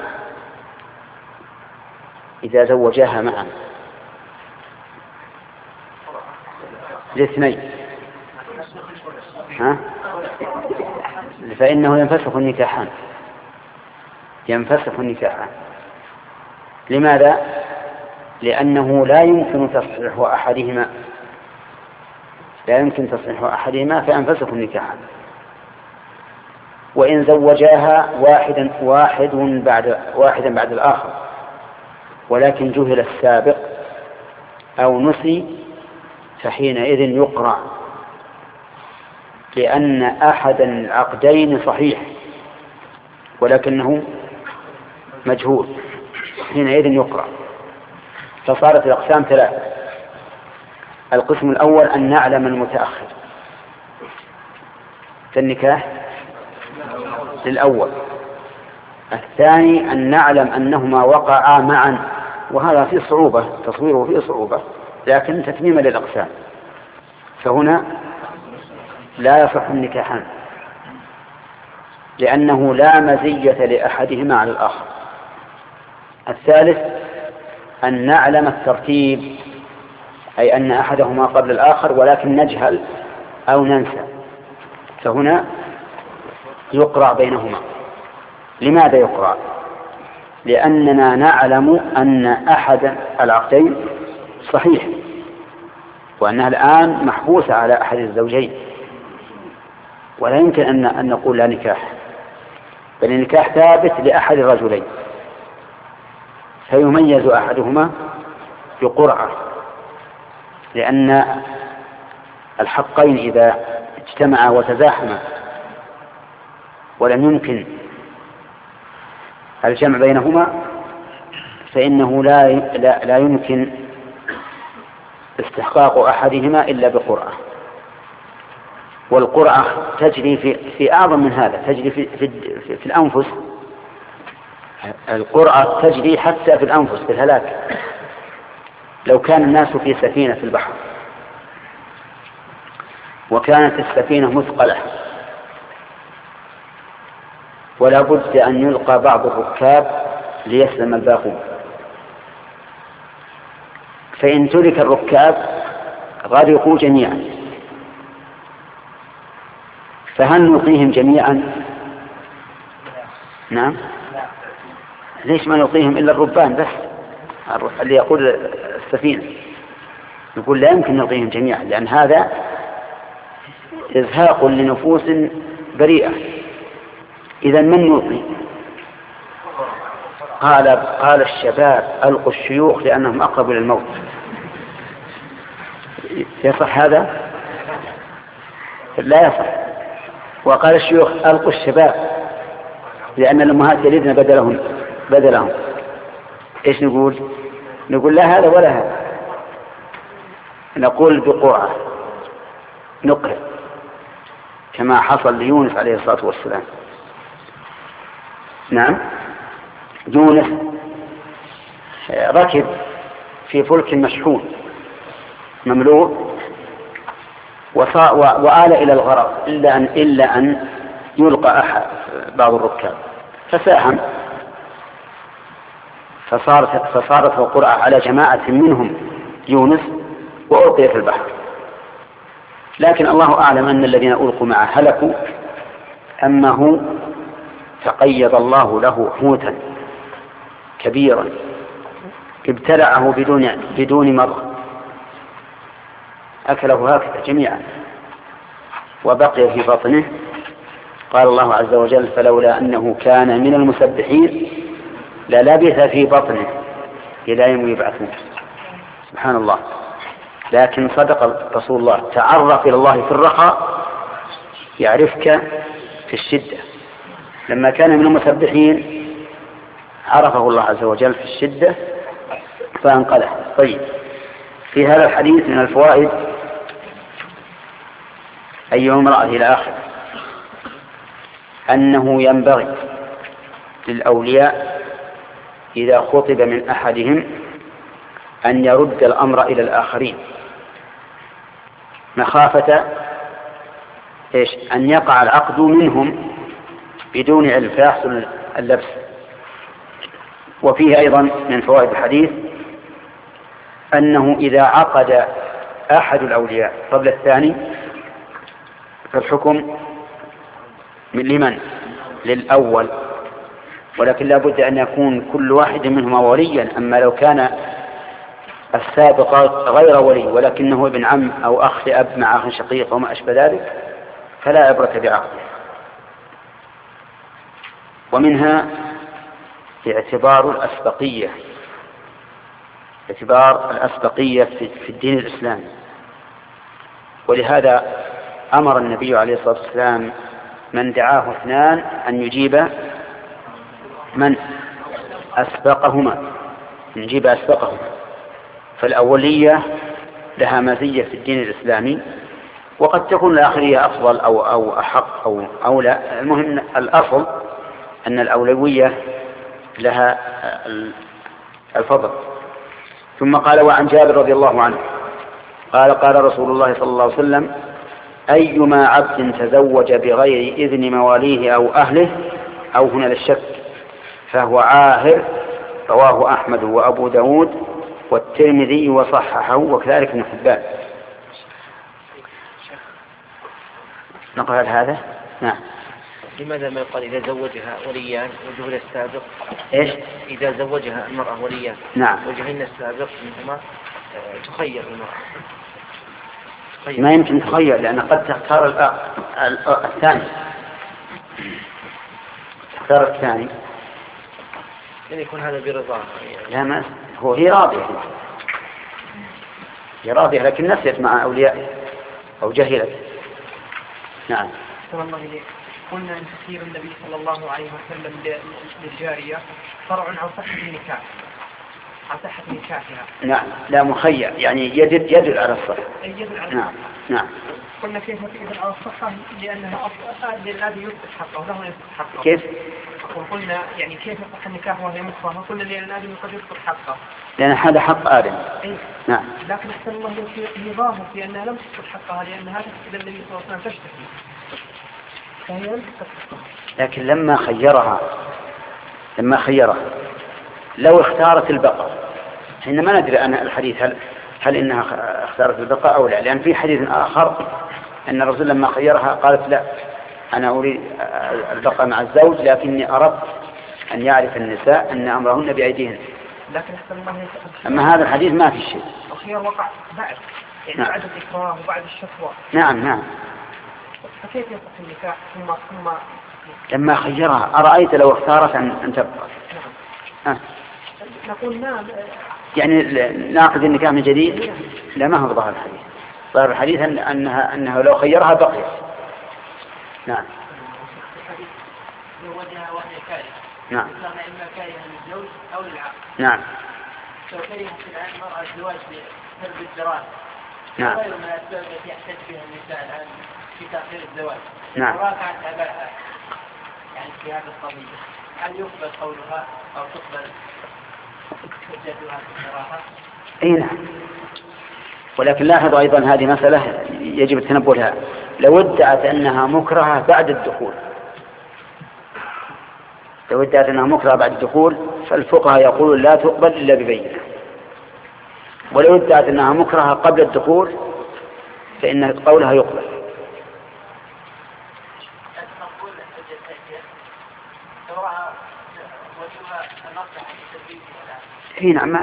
معا الاثنين فإنه ينفسخ النكاحان. لماذا؟ لأنه لا يمكن تصحيح أحدهما فينفسخ النكاحان. وإن زوجاها واحدا بعد الآخر ولكن جهل السابق أو نسي فحينئذ يقرع، لأن أحد العقدين صحيح ولكنه مجهول، حينئذ يقرع. فصارت الأقسام ثلاثة. القسم الأول أن نعلم المتأخر في النكاح للأول. الثاني أن نعلم أنهما وقعا معا، وهذا فيه صعوبة، تصويره فيه صعوبة لكن تتميما للأقسام، فهنا لا يصح النكاحان لأنه لا مزية لأحدهما على الآخر. الثالث أن نعلم الترتيب، أي أن أحدهما قبل الآخر ولكن نجهل أو ننسى، فهنا يقرع بينهما. لماذا يقرع؟ لأننا نعلم أن أحد العقدين صحيح وأنها الآن محبوسة على أحد الزوجين، ولا يمكن أن نقول لا نكاح، بل النكاح ثابت لأحد الرجلين، فيميز أحدهما بقرعة، لأن الحقين إذا اجتمعا وتزاحما ولم يمكن الجمع بينهما فإنه لا يمكن استحقاق أحدهما إلا بقرعة. والقرعة تجري في أعظم من هذا، تجري في الأنفس. القرعة تجري حتى في الأنفس، في الهلاك. لو كان الناس في سفينة في البحر وكانت السفينة مثقلة ولا بد أن يلقى بعض الركاب ليسلم الباقون، فإن ترك الركاب غرقوا جميعا، فهل نلقيهم جميعا؟ نعم. ليش ما نلقيهم إلا الربان بس اللي يقود السفينة؟ نقول لا يمكن نلقيهم جميعا، لأن هذا إزهاق لنفوس بريئة. إذا من نلقي؟ قال الشباب ألقوا الشيوخ لأنهم أقرب إلى الموت. يصح هذا؟ لا يصح. وقال الشيوخ ألقوا الشباب لأن الأمهات يلدن بدلهم. إيش نقول؟ نقول لا هذا ولا هذا، نقول بقوعة نقر كما حصل ليونس عليه الصلاة والسلام. نعم، يونس ركب في فلك مشحون مملوء وآل إلى الغرق إلا أن يلقى بعض الركاب فساهم، فصارت القرعة على جماعة منهم يونس وألقي في البحر. لكن الله أعلم أن الذين ألقوا معه هلكوا، أنه تقيض الله له حوتا كبيرا ابتلعه بدون مضغ، أكله هكذا جميعا وبقي في بطنه. قال الله عز وجل فلولا أنه كان من المسبحين للبث في بطنه إلى يوم يبعثون. سبحان الله. لكن صدق رسول الله، تعرف إلى الله في الرخاء يعرفك في الشدة. لما كان من المسبحين عرفه الله عز وجل في الشدة فأنقذه. طيب، في هذا الحديث من الفوائد أيها امرأة إلى آخر أنه ينبغي للأولياء إذا خطب من أحدهم أن يرد الأمر إلى الآخرين مخافة أن يقع العقد منهم بدون علم فيحصل اللبس. وفيه أيضا من فوائد الحديث أنه إذا عقد أحد الأولياء قبل الثاني فالحكم لمن؟ للأول، ولكن لا بد أن يكون كل واحد منهما وليا. أما لو كان السابق غير ولي ولكنه ابن عم أو أخ لأب مع أخ شقيق وما أشبه ذلك فلا عبرة بعقده. ومنها اعتبار الأسبقية في الدين الإسلامي. ولهذا أمر النبي عليه الصلاة والسلام من دعاه اثنان أن يجيب من أسبقهما، فالأولية لها مزية في الدين الإسلامي، وقد تكون الآخرية أفضل أو أحق أو أولى. المهم الأصل أن الأولوية لها الفضل. ثم قال وعن جابر رضي الله عنه قال رسول الله صلى الله عليه وسلم أيما عبد تزوج بغير إذن مواليه أو أهله أو هنا للشك فهو عاهر. رواه أحمد وأبو داود والترمذي وصححه وكذلك ابن حبان. نقرأ هذا. نعم. لماذا ما يقال إذا زوجها وليان وجهل السابق؟ إيش؟ إذا زوجها المرأة وليان نعم وجهلنا السابق منهما تخير المرأة. ما يمكن تخير لأن قد تختار الثاني. تختار الثاني يعني يكون هذا برضاها. لا ما هي راضية لكن نسيت مع أوليائه أو جهلت. نعم. صلى الله عليه قلنا أن تخيير النبي صلى الله عليه وسلم للجارية فرع عن صحة النكاح، عن صحة نكاحها. نعم، لا مخير يعني يدل على الصحة. نعم. قلنا كيف تدل على الصحة لأنها للذي يثبت حقه له يثبت حقه. كيف؟ وقلنا يعني كيف يصح النكاح وهي مكرهة؟ قلنا لأن الآدم قد يثبت حقه. لأن هذا حق آدم. نعم. لكن أحسن الله في ظاهر في أنها لم تثبت حقها لأن هذا إذا النبي صلى الله عليه وسلم تشتكي. فهي لم تثبت حقها. لكن لما خيرها لو اختارت البقاء، حين ما ندري أن الحديث هل إنها اختارت البقاء أو لا، لأن في حديث آخر أن الرسول لما خيرها قالت لا أنا أريد البقاء مع الزوج لكني أردت أن يعرف النساء أن أمرهن بأيديهن. لكن أحسن الله أما هذا الحديث ما في شيء. الخيار وقع بعد يعني بعد الإكراه وبعد الشكوى. نعم. فكيف يصح النكاح ثم لما خيرها أرأيت لو اختارت أن تبقى. نقول نعم. يعني ناقض النكاح من جديد؟ لا، ما هو ظاهر الحديث. ظاهر الحديث أنه لو خيرها بقيت. نعم. زوجها وهي كارهة. نعم. إما كارهة للزوج أو للعقد. نعم. لو كرهت الآن المرأة الزواج بسبب الدراسة. نعم. غير من الأسباب التي يحتج فيها النساء الآن في تأخير الزواج. نعم. وراجعت آبائها يعني في هذا القضية، هل يقبل قولها أو تقبل حجتها في الصراحة؟ اي نعم. ولكن لاحظوا ايضا هذه مسألة يجب التنبه لها. لو ادعت انها مكرهة بعد الدخول، فالفقهاء يقولون لا تقبل الا ببينة. ولو ادعت انها مكرهة قبل الدخول فإن قولها يقبل. اي نعم.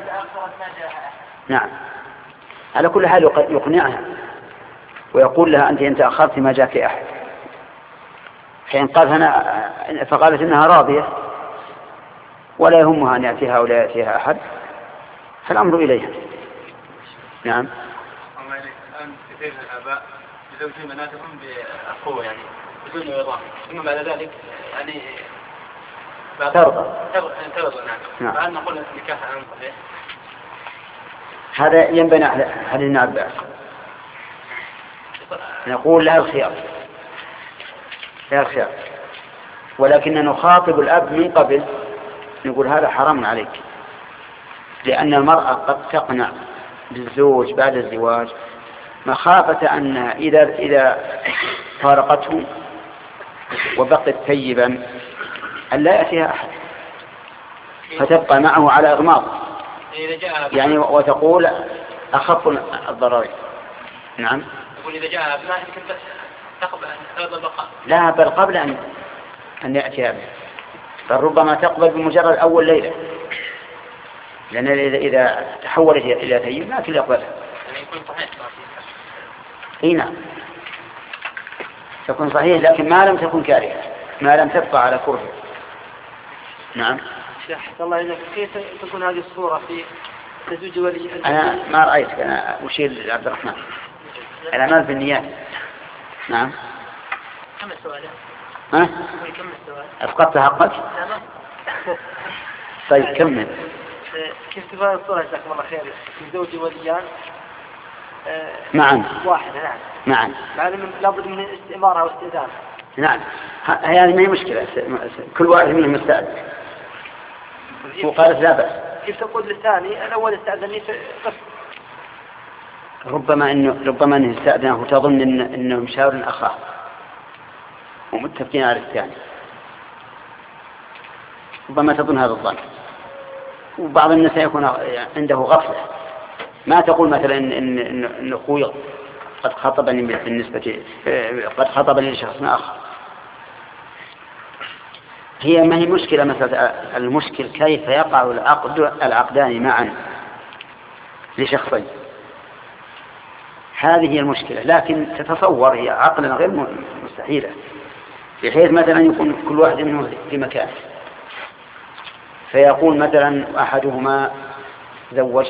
نعم. على كل حال يقنعها ويقول لها أنت أخرت ما جاء في أحد. حين فقالت إنها راضية ولا يهمها أن يأتيها ولا يأتيها أحد، فالأمر إليها. نعم. الآن كثير من الآباء يزوجون بناتهم بأخوة يعني بدون نظام، ثم بعد ذلك يعني ترضى. نعم. فهل نقول النكاح الآن صحيح؟ هذا ينبني على حديث ابن عباس. نقول لا الخيار، ولكن نخاطب الأب من قبل، نقول هذا حرام عليك، لأن المرأة قد تقنع بالزوج بعد الزواج مخافة أن إذا فارقته وبقت طيبا أن لا يأتيها أحد فتبقى معه على إغماض يعني، وتقول أخف الضرر. نعم. يقول إذا جاء أبناء يمكن بس تقبل البقاء. لا، بل قبل أن يأتي أبناء، بل ربما تقبل بمجرد أول ليلة، لأن إذا تحولت إلى ثيب ما كل يقبلها. يعني يكون صحيح. إيه نعم، تكون صحيح، لكن ما لم تكن كارهة، ما لم تبقى على كره. نعم. شيخ الله يجزاك، كيف تكون هذه الصورة في تزوج ولي؟ أنا ما رأيت، أنا أشير لعبد الرحمن، الأعمال بالنيات. نعم. كم السؤال؟ ها؟ كم السؤال؟ أفقدت حقك؟ طيب كمل. كيف تكون الصورة جزاكم الله خير في زوج وليان معا واحدة؟ نعم معا، لابد من استئمارها واستئذان. نعم، هذه ما هي مشكلة، كل واحد منهم يستأذن وقالت لا بأس. كيف تقول للثاني الأول استأذنني بس؟ ربما أنه يستأذنه وتظن إنه مشاور أخاه ومتفقين على الثاني، ربما تظن هذا الظن. وبعض الناس يكون عنده غفلة، ما تقول مثلا إن أخوي قد خطبني لشخص آخر. هي ما هي مشكلة مثلا، المشكل كيف يقع العقدان معا لشخصين، هذه هي المشكلة. لكن تتصور هي عقلا غير مستحيلة، بحيث مثلا يكون كل واحد منهم في مكان، فيقول مثلا أحدهما زوج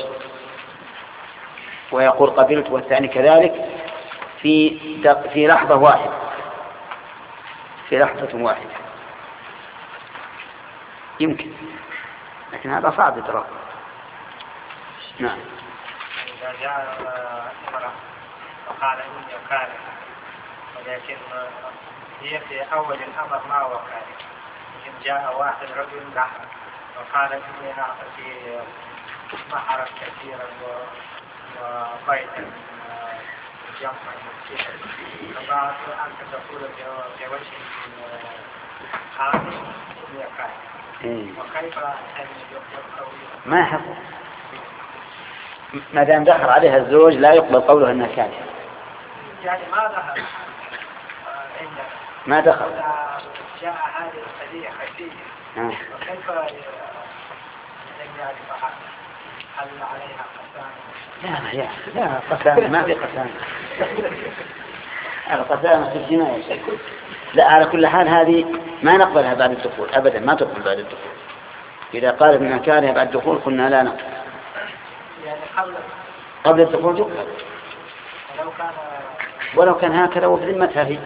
ويقول قبلت والثاني كذلك في لحظة واحدة، يمكن، لكن هذا صعب إدراك. نعم. إذا جاء امرأة وقال إني كاره، ولكن هي في أول الأمر ما هو كاره، إن جاء واحد رجل لحظة وقال إني أعطي محرا كثيرا وبيتا جمعا كثيرا، فبعد أنت تقول بوجه حاضر إني كاره، وكيف ما يحصل ما دام دخل عليها الزوج لا يقبل قوله انها كارهه، يعني ما دخل ما دخل جاء هذه القضيه خفيه، وكيف يعرف هل عليها قسامه؟ لا قسامه، ما في قسامه. القسامه في الجنايه. لا، على كل حال هذه ما نقبلها بعد الدخول أبدا، ما تقبل بعد الدخول. إذا قال ابن كاره بعد الدخول قلنا لا نقبل. يعني قبل الدخول يقبل ولو كان هكذا وبذمتها هي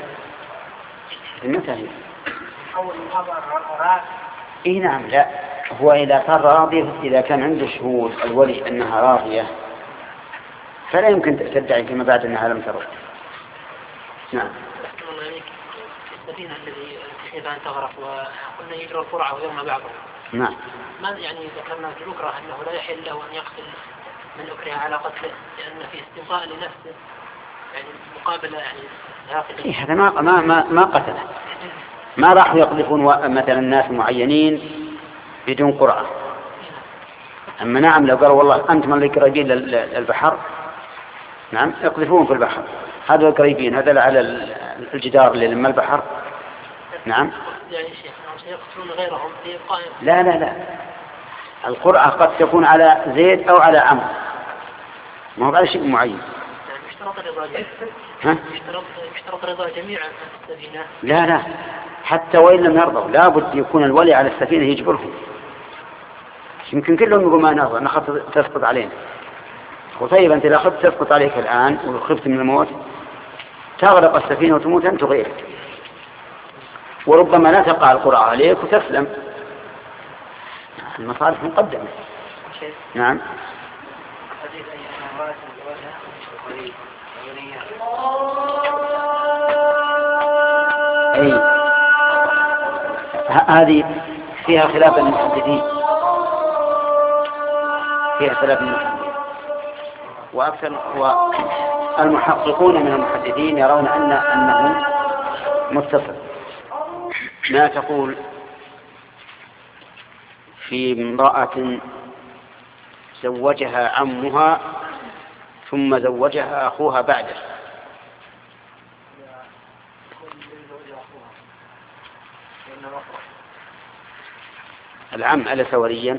أول الأمر راض. إيه نعم. لا، هو إذا صار راضي، إذا كان عنده شهود الولي أنها راضية فلا يمكن تدعي فيما بعد أنها لم ترضى. نعم. السفينة الذي تخيبها أن تغرق وقلنا يجرى القرعة ويوم بعضه. نعم. ما يعني ذكرنا في الأكره أنه لا يحل له أن يقتل من أكره على قتله لأن في استنقاء لنفسه يعني مقابلة يعني إيه هذا ما قتله. ما راح يقذفون مثلا ناس معينين بدون قرعة. أما نعم لو قالوا والله أنتم اللي قريبين للبحر نعم يقذفون في البحر، هذا القريبين هذا على الجدار اللي لما البحر نعم. يعني شيخ سيقتلون غيرهم لإبقاء. لا القرعة قد تكون على زيد أو على عمرو، ما هو على شيء معين. يعني يشترط رضا يشترط رضا جميع السفينة. لا حتى وإن لم يرضوا لابد يكون الولي على السفينة يجبرهم. يمكن كلهم يقول ما نرضى نخاف تسقط علينا. وطيب أنت إذا خفت تسقط عليك الآن وخفت من الموت تغرق السفينة وتموت أنت وغيرك، وربما لا تقع القرعة عليك وتسلم. المصالح مقدمة. نعم. أي هذه فيها خلاف المحدثين، وأكثر والمحققون من المحدثين يرون أنه متصل. ما تقول في امرأة زوجها عمها ثم زوجها أخوها بعده؟ العم أليس وليا؟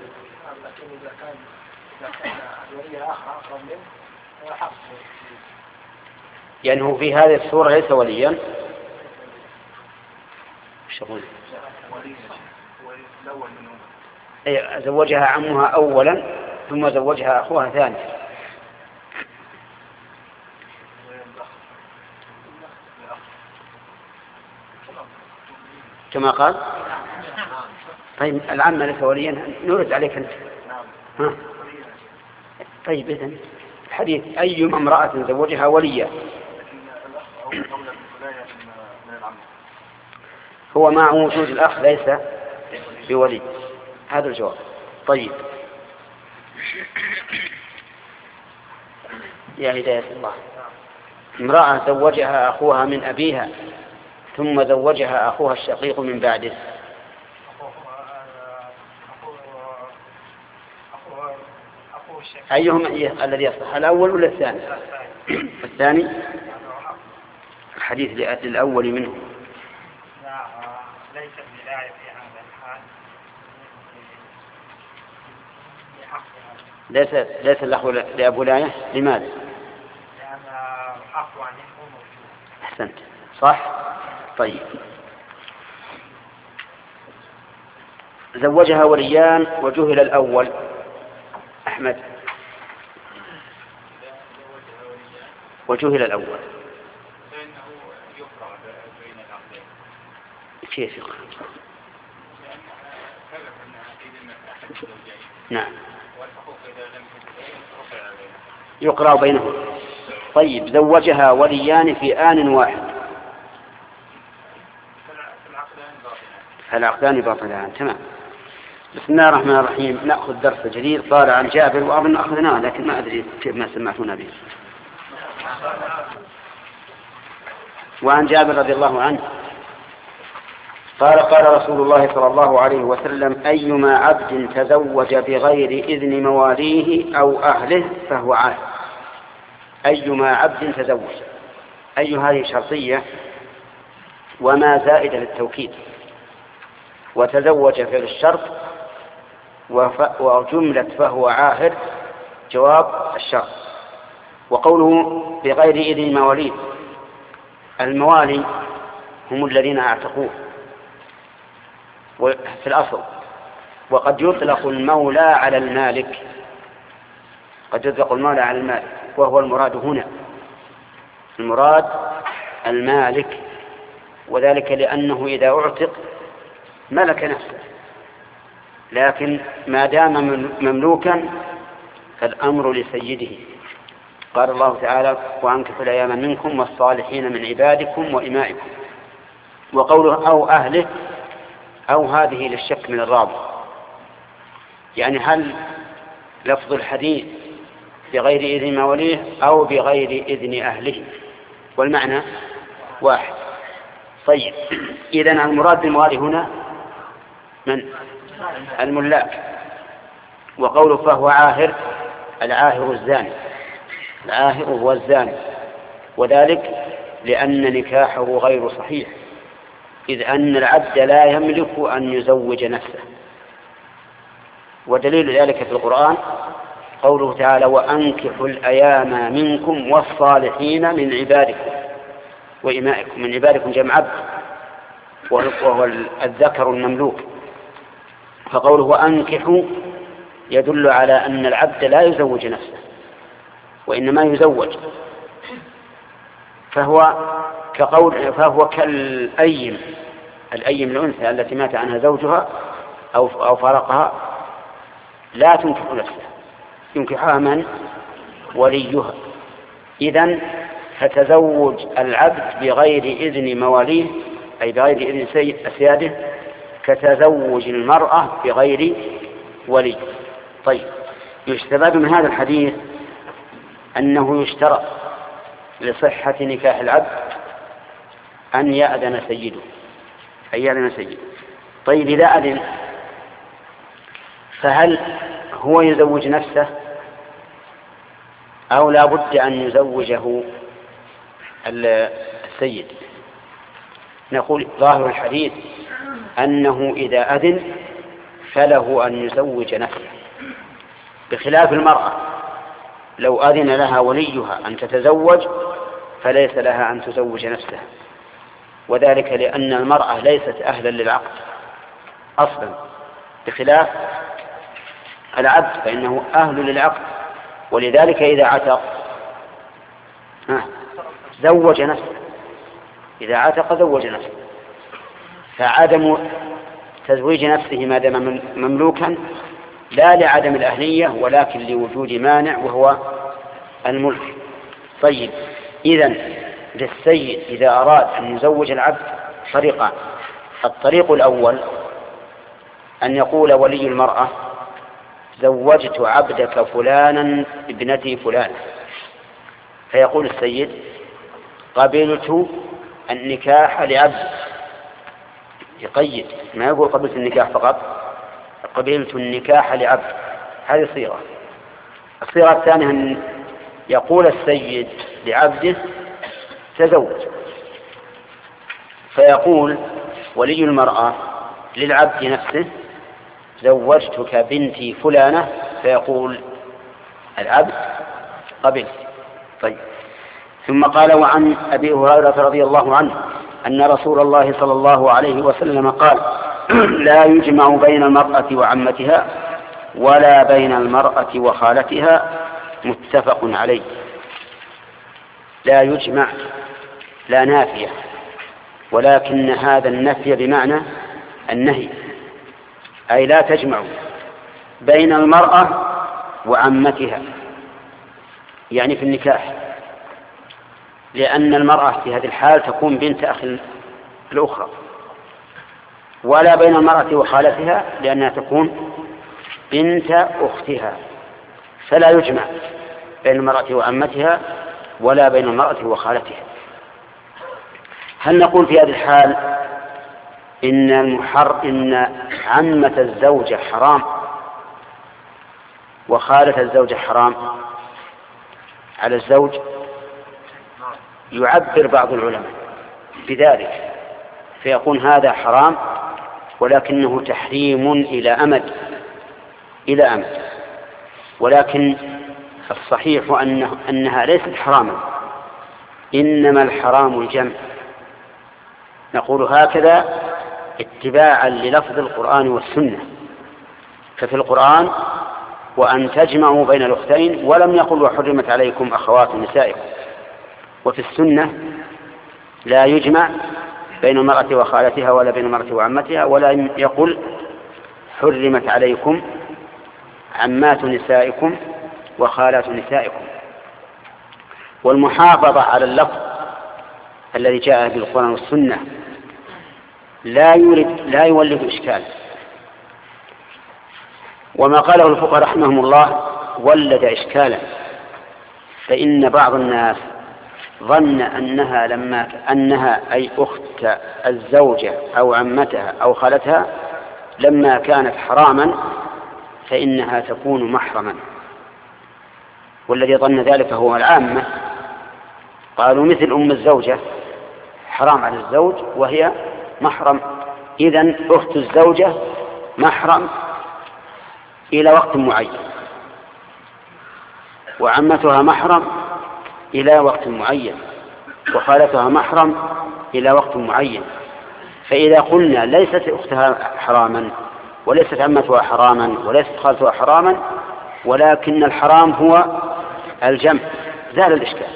يعني هو في هذه الصورة ليس وليا. زوجها عمها أولا ثم زوجها أخوها ثانيا. كما قال. طيب العم ليس وليا، نرد عليك أنت. ها. طيب إذن الحديث أيما امرأة زوجها وليا هو مع وجود الأخ ليس بولي. هذا الجواب. طيب يا هداية الله، امرأة زوجها أخوها من أبيها ثم زوجها أخوها الشقيق من بعده، أيهم الذي يصح، الأول ولا الثاني؟ الثاني. الحديث الأول منه. ليس الولاية في هذا الحال ليس الأخ لأب ولاية. لماذا؟ لأن الحق عنه موجود. أحسنت صح. طيب زوجها وليان وجهل الأول. أحمد. وجهل الأول كيف يقرأ؟ نعم يقرأ بينهم. طيب زوجها وليان في آن واحد فالعقدان باطلان. تمام. بسم الله الرحمن الرحيم. نأخذ درس جديد. قال عن جابر وأظن أخذناه لكن ما أدري كيف ما سمعتونا به. وعن جابر رضي الله عنه قال قال رسول الله صلى الله عليه وسلم أيما عبد تزوج بغير إذن مواليه أو أهله فهو عاهر. أيما عبد تزوج، أي هذه شرطية وما زائدة للتوكيد، وتزوج في الشرط وجملة فهو عاهر جواب الشرط. وقوله بغير إذن مواليه، الموالي هم الذين اعتقوه في الأصل، وقد يطلق المولى على المالك، قد يطلق المولى على المالك، وهو المراد هنا، المراد المالك، وذلك لأنه إذا أعتق ملك نفسه، لكن ما دام مملوكا فالأمر لسيده. قال الله تعالى: وأنكحوا الأيام منكم والصالحين من عبادكم وإمائكم. وقوله أو أهله أو هذه للشك من الراوي، يعني هل لفظ الحديث بغير إذن موليه أو بغير إذن أهله، والمعنى واحد. طيب، إذن المراد بالموالي هنا من؟ الملاك. وقوله فهو عاهر، العاهر الزاني، العاهر هو الزاني، وذلك لأن نكاحه غير صحيح، إذ أن العبد لا يملك أن يزوج نفسه. ودليل ذلك في القرآن قوله تعالى: وأنكحوا الأيام منكم والصالحين من عبادكم وإمائكم. من عبادكم جمع عبد، وهو الذكر المملوك. فقوله وأنكحوا يدل على أن العبد لا يزوج نفسه، وإنما يزوج، فهو كالأيم، الأيم الأنثى التي مات عنها زوجها أو فارقها لا تنكح نفسها، ينكحها من؟ وليها. إذن فتزوج العبد بغير إذن مواليه، أي بغير إذن سياده، كتزوج المرأة بغير ولي. طيب، يستفاد من هذا الحديث أنه يشترط لصحة نكاح العبد أن يأذن سيده، أن يأذن سيده. طيب، إذا أذن فهل هو يزوج نفسه أو لا بد أن يزوجه السيد؟ نقول ظاهر الحديث أنه إذا أذن فله أن يزوج نفسه، بخلاف المرأة لو أذن لها وليها أن تتزوج فليس لها أن تزوج نفسها، وذلك لأن المرأة ليست أهلا للعقد أصلا، بخلاف العبد فإنه أهل للعقد. ولذلك إذا عتق زوج نفسه، إذا عتق زوج نفسه. فعدم تزويج نفسه ما دام مملوكا لا لعدم الأهلية ولكن لوجود مانع وهو الملك. طيب، إذن للسيد إذا أراد أن يزوج العبد طريقان: الطريق الأول أن يقول ولي المرأة: زوجت عبدك فلانا ابنتي فلان، فيقول السيد: قبلت النكاح لعبد، يقيد، ما يقول قبلت النكاح فقط، قبلت النكاح لعبد. هذه صيغة. الصيغة الثانية أن يقول السيد لعبده: تزوج، فيقول ولي المرأة للعبد نفسه: زوجتك بنتي فلانة، فيقول العبد: قبلت. طيب، ثم قال: وعن أبي هريرة رضي الله عنه أن رسول الله صلى الله عليه وسلم قال: لا يجمع بين المرأة وعمتها ولا بين المرأة وخالتها، متفق عليه. لا يجمع، لا نافية، ولكن هذا النفي بمعنى النهي، أي لا تجمع بين المرأة وعمتها، يعني في النكاح، لأن المرأة في هذه الحال تكون بنت أخ الأخرى، ولا بين المرأة وخالتها لأنها تكون بنت أختها، فلا يجمع بين المرأة وعمتها ولا بين المرأة وخالتها. هل نقول في هذه الحال إن عمة الزوجة حرام وخالة الزوجة حرام على الزوج؟ يعبر بعض العلماء بذلك فيقول هذا حرام، ولكنه تحريم إلى أمد، ولكن الصحيح أنها ليست حراما، إنما الحرام الجمع. نقول هكذا اتباعا للفظ القرآن والسنة، ففي القرآن وأن تجمعوا بين الأختين، ولم يقل وحرمت عليكم أخوات نسائكم. وفي السنة لا يجمع بين المرأة وخالتها ولا بين المرأة وعمتها، ولا يقول حرمت عليكم عمات نسائكم وخالات نسائكم. والمحافظة على اللفظ الذي جاء بالقرآن والسنة لا يولد إشكال. وما قاله الفقهاء رحمهم الله ولد إشكالا، فإن بعض الناس ظن أنها أي أخت الزوجة أو عمتها أو خالتها لما كانت حراما فإنها تكون محرما، والذي ظن ذلك هو العامة. قالوا مثل أم الزوجة حرام على الزوج وهي محرم، إذن أخت الزوجة محرم إلى وقت معين، وعمتها محرم إلى وقت معين، وخالتها محرم إلى وقت معين. فإذا قلنا ليست أختها حراما وليست عمتها حراما وليست خالتها حراما، ولكن الحرام هو الجمع، زال الإشكال.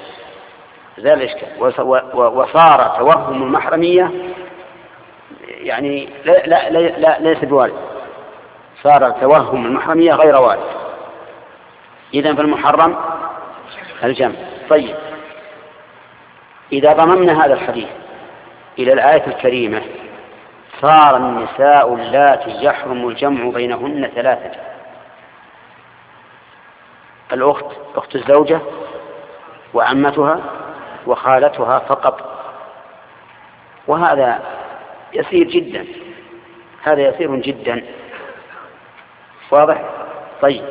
وصار توهم المحرمية يعني لا ليس بوارد، صار توهم المحرمية غير وارد. إذن فالمحرم الجمع. طيب، إذا ضممنا هذا الحديث إلى الآية الكريمة صار النساء اللاتي يحرم الجمع بينهن ثلاثة: الأخت، أخت الزوجة، وعمتها، وخالتها فقط. وهذا يسير جدا، هذا يسير جدا، واضح؟ طيب،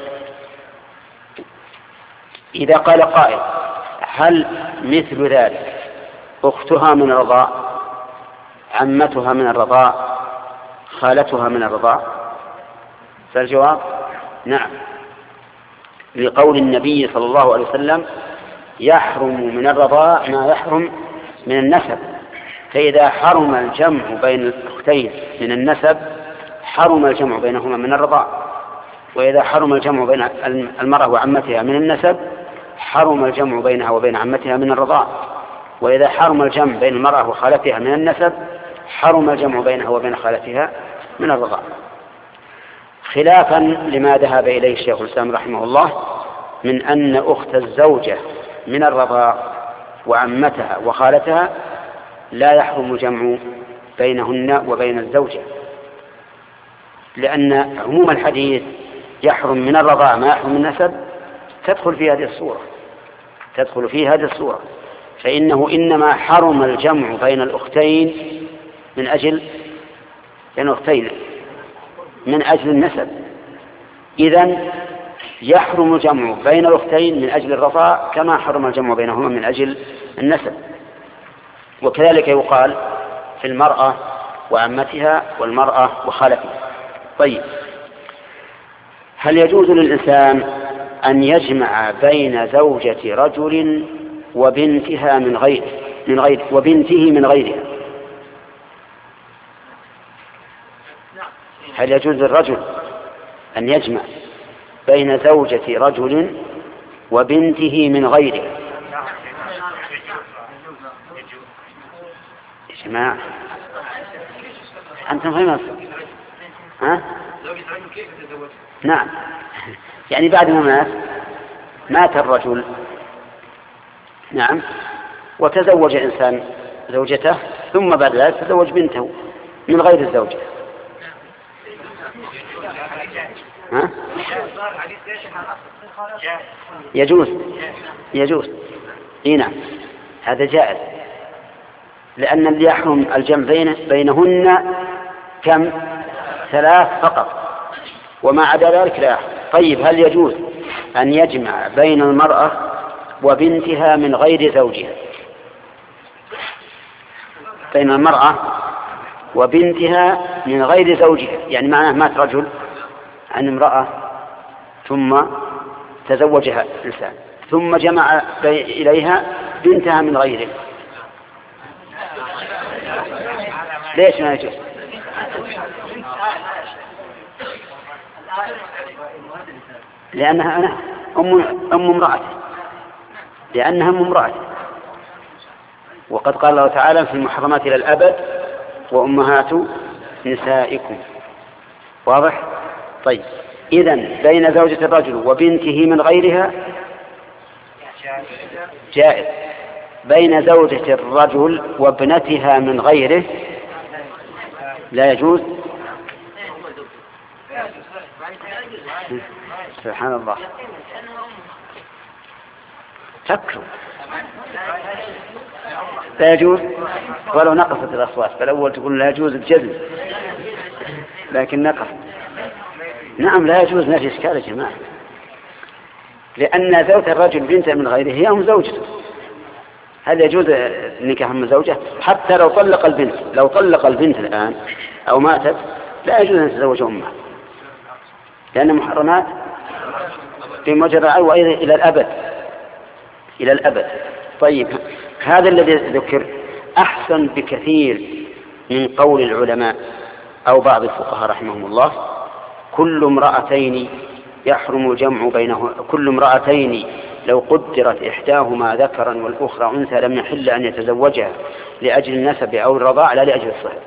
إذا قال قائل هل مثل ذلك أختها من الرضاع، عمتها من الرضاع، خالتها من الرضاع؟ فالجواب نعم، لقول النبي صلى الله عليه وسلم: يحرم من الرضاع ما يحرم من النسب. فإذا حرم الجمع بين الأختين من النسب حرم الجمع بينهما من الرضاع، وإذا حرم الجمع بين المرأة وعمتها من النسب حرم الجمع بينها وبين عمتها من الرضاع، وإذا حرم الجمع بين المرأة وخالتها من النسب حرم الجمع بينها وبين خالتها من الرضاع، خلافا لما ذهب إليه الشيخ الإسلام رحمه الله من أن أخت الزوجة من الرضاع وعمتها وخالتها لا يحرم الجمع بينهن وبين الزوجة، لأن عموم الحديث يحرم من الرضاع ما يحرم من النسب تدخل في هذه الصورة، فإنه إنما حرم الجمع بين الأختين من أجل النسب. إذن يحرم الجمع بين الأختين من أجل الرضاع كما حرم الجمع بينهما من أجل النسب. وكذلك يقال في المرأة وعمتها والمرأة وخالتها. طيب، هل يجوز للإنسان أن يجمع بين زوجة رجل وبنتها وبنته من غيرها؟ هل يجوز للرجل أن يجمع بين زوجة رجل وبنته من غيرها؟ يا جماعة أنتم فهمتوا؟ ها؟ نعم، يعني بعد ما مات الرجل، نعم، وتزوج إنسان زوجته ثم بعد ذلك تزوج بنته من غير الزوجة، ها؟ يجوز. نعم، هذا جائز، لأن اللي يحرم الجمع بينهن كم؟ 3 فقط، وما عدا ذلك لا يحرم. طيب، هل يجوز أن يجمع بين المرأة وبنتها من غير زوجها؟ بين المرأة وبنتها من غير زوجها، يعني معناه مات رجل عن امرأة ثم تزوجها إنسان ثم جمع إليها بنتها من غيره، ليش ما يجوز؟ لأنها أم امرأته، لأنها أم امرأته. وقد قال الله تعالى في المحرمات إلى الأبد وأمهات نسائكم. واضح؟ طيب، إذن بين زوجة الرجل وبنته من غيرها جائز، بين زوجة الرجل وابنتها من غيره لا يجوز. سبحان الله، فكروا، لا يجوز ولو نقصت الأصوات. فالأول تقول لا يجوز الجزم، لكن نقص. نعم لا يجوز، ما في إشكال يا جماعة، لأن زوجة الرجل بنت من غيره هي أم زوجته. هل يجوز النكاح من زوجة؟ حتى لو طلق البنت، لو طلق البنت الآن أو ماتت لا يجوز أن تتزوج أمها، لأن محرمات في مجرى وإلى إلى الأبد، إلى الأبد. طيب، هذا الذي ذكر أحسن بكثير من قول العلماء أو بعض الفقهاء رحمهم الله: كل امرأتين يحرم الجمع بينهما، كل امرأتين لو قدرت إحداهما ذكرا والأخرى أنثى لم يحل أن يتزوجها لأجل النسب أو الرضاع لا لأجل الصحة.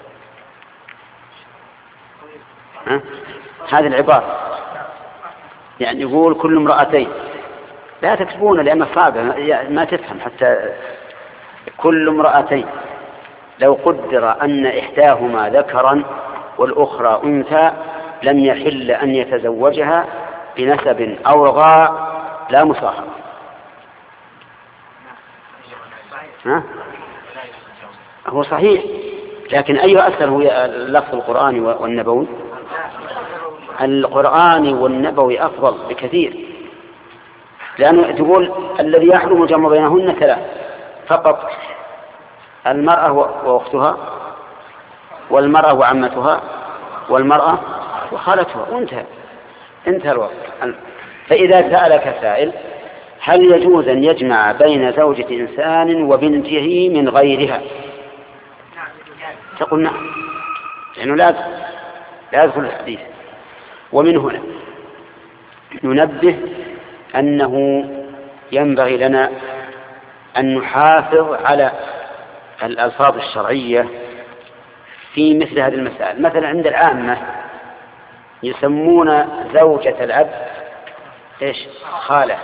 هذه العبارة يعني يقول كل امرأتين، لا تكتبون لأن صعبة ما تفهم حتى. كل امرأتين لو قدر أن إحداهما ذكرا والأخرى أنثى لم يحل أن يتزوجها بنسب أو رضاع لا مصاهرة. هو صحيح، لكن أي أكثر هو اللفظ القرآني والنبوي؟ القرآني والنبوي أفضل بكثير، لأنه تقول الذي يحرم الجمع بينهن ثلاث فقط: المرأة وأختها، والمرأة وعمتها، والمرأة وخالتها، انتهى الوقت. فإذا سألك سائل: هل يجوز أن يجمع بين زوجة إنسان وبنته من غيرها؟ تقول نعم، لأنه لا يدخل الحديث. ومن هنا ننبه أنه ينبغي لنا أن نحافظ على الألفاظ الشرعية في مثل هذه المسائل. مثلا عند العامة يسمون زوجة الأب إيش؟ خالة.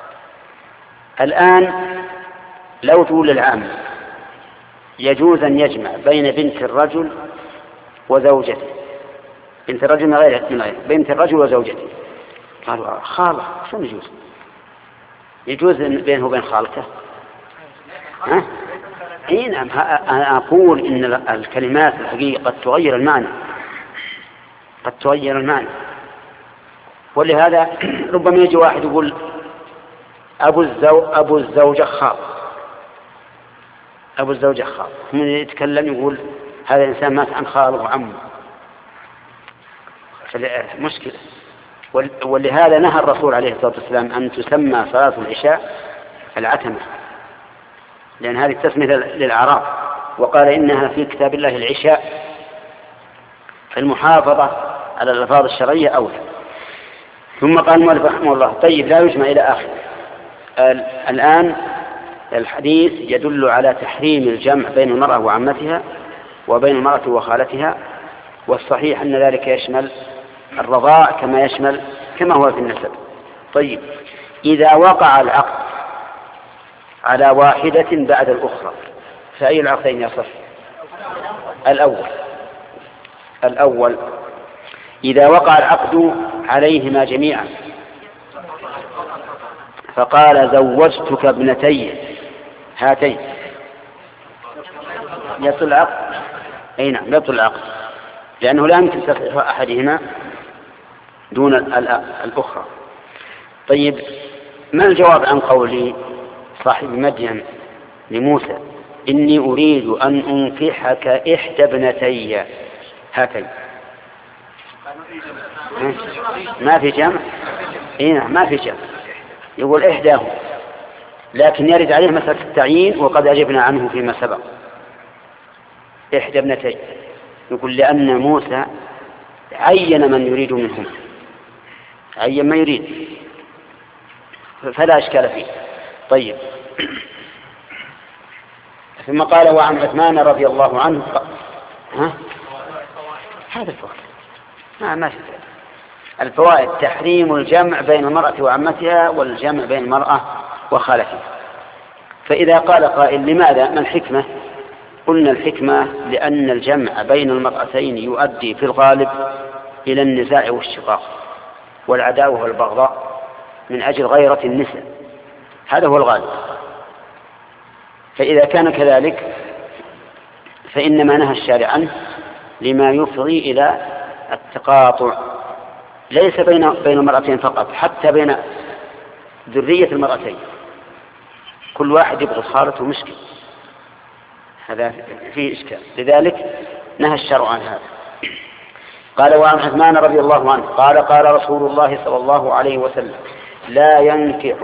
الآن لو تقول للعامة يجوز أن يجمع بين بنت الرجل وزوجته، بنت الرجل من غيره، بنت الرجل وزوجته، قالوا خالة، شو يجوز؟ يجوز بينه وبين خالته؟ نعم. أنا أقول إن الكلمات الحقيقة قد تغير المعنى، قد تغير المعنى. ولهذا ربما يجي واحد يقول أبو الزوجة خال، أبو الزوجة خال، من يتكلم يقول هذا الإنسان مات عن خاله وعمه، مشكلة. ولهذا نهى الرسول عليه الصلاة والسلام أن تسمى صلاة العشاء العتمة، لأن هذه تسمية للأعراب، وقال إنها في كتاب الله العشاء. فالمحافظة على الألفاظ الشرعية أولى. ثم قال المؤلف رحمه الله: طيب، لا يجمع إلى آخر. الآن الحديث يدل على تحريم الجمع بين المرأة وعمتها وبين المرأة وخالتها، والصحيح أن ذلك يشمل الرضاع كما هو في النسب. طيب، إذا وقع العقد على واحدة بعد الأخرى فأي العقدين يصح؟ الأول. إذا وقع العقد عليهما جميعا فقال زوجتك ابنتي هاتين، يبطل العقد. أي نعم، يبطل العقد، لأنه لا يمكن تصحيح أحدهما دون الأخرى. طيب، ما الجواب عن قول صاحب مدين لموسى: إني أريد أن أنكحك إحدى ابنتي هاتين؟ ما في جمع. ما في جمع، يقول إحداهم، لكن يرد عليه مسألة التعيين وقد أجبنا عنه فيما سبق. إحدى ابنتي، يقول لأن موسى عين من يريد منهم، أي ما يريد، فلا إشكال فيه. طيب، ثم قال وعن عثمان رضي الله عنه هذا الفوائد ما في الفوائد تحريم الجمع بين المرأة وعمتها والجمع بين المرأة وخالتها. فإذا قال قائل لماذا؟ ما الحكمة؟ قلنا الحكمة لأن الجمع بين المرأتين يؤدي في الغالب إلى النزاع والشقاق والعداوة والبغضاء من أجل غيرة النساء، هذا هو الغالب. فإذا كان كذلك فإنما نهى الشارع عنه لما يفضي إلى التقاطع، ليس بين المرأتين فقط، حتى بين ذرية المرأتين، كل واحد يبغض خالته مشكل، هذا فيه إشكال، لذلك نهى الشرع عن هذا. قال وعن عثمان رضي الله عنه قال قال رسول الله صلى الله عليه وسلم لا ينكح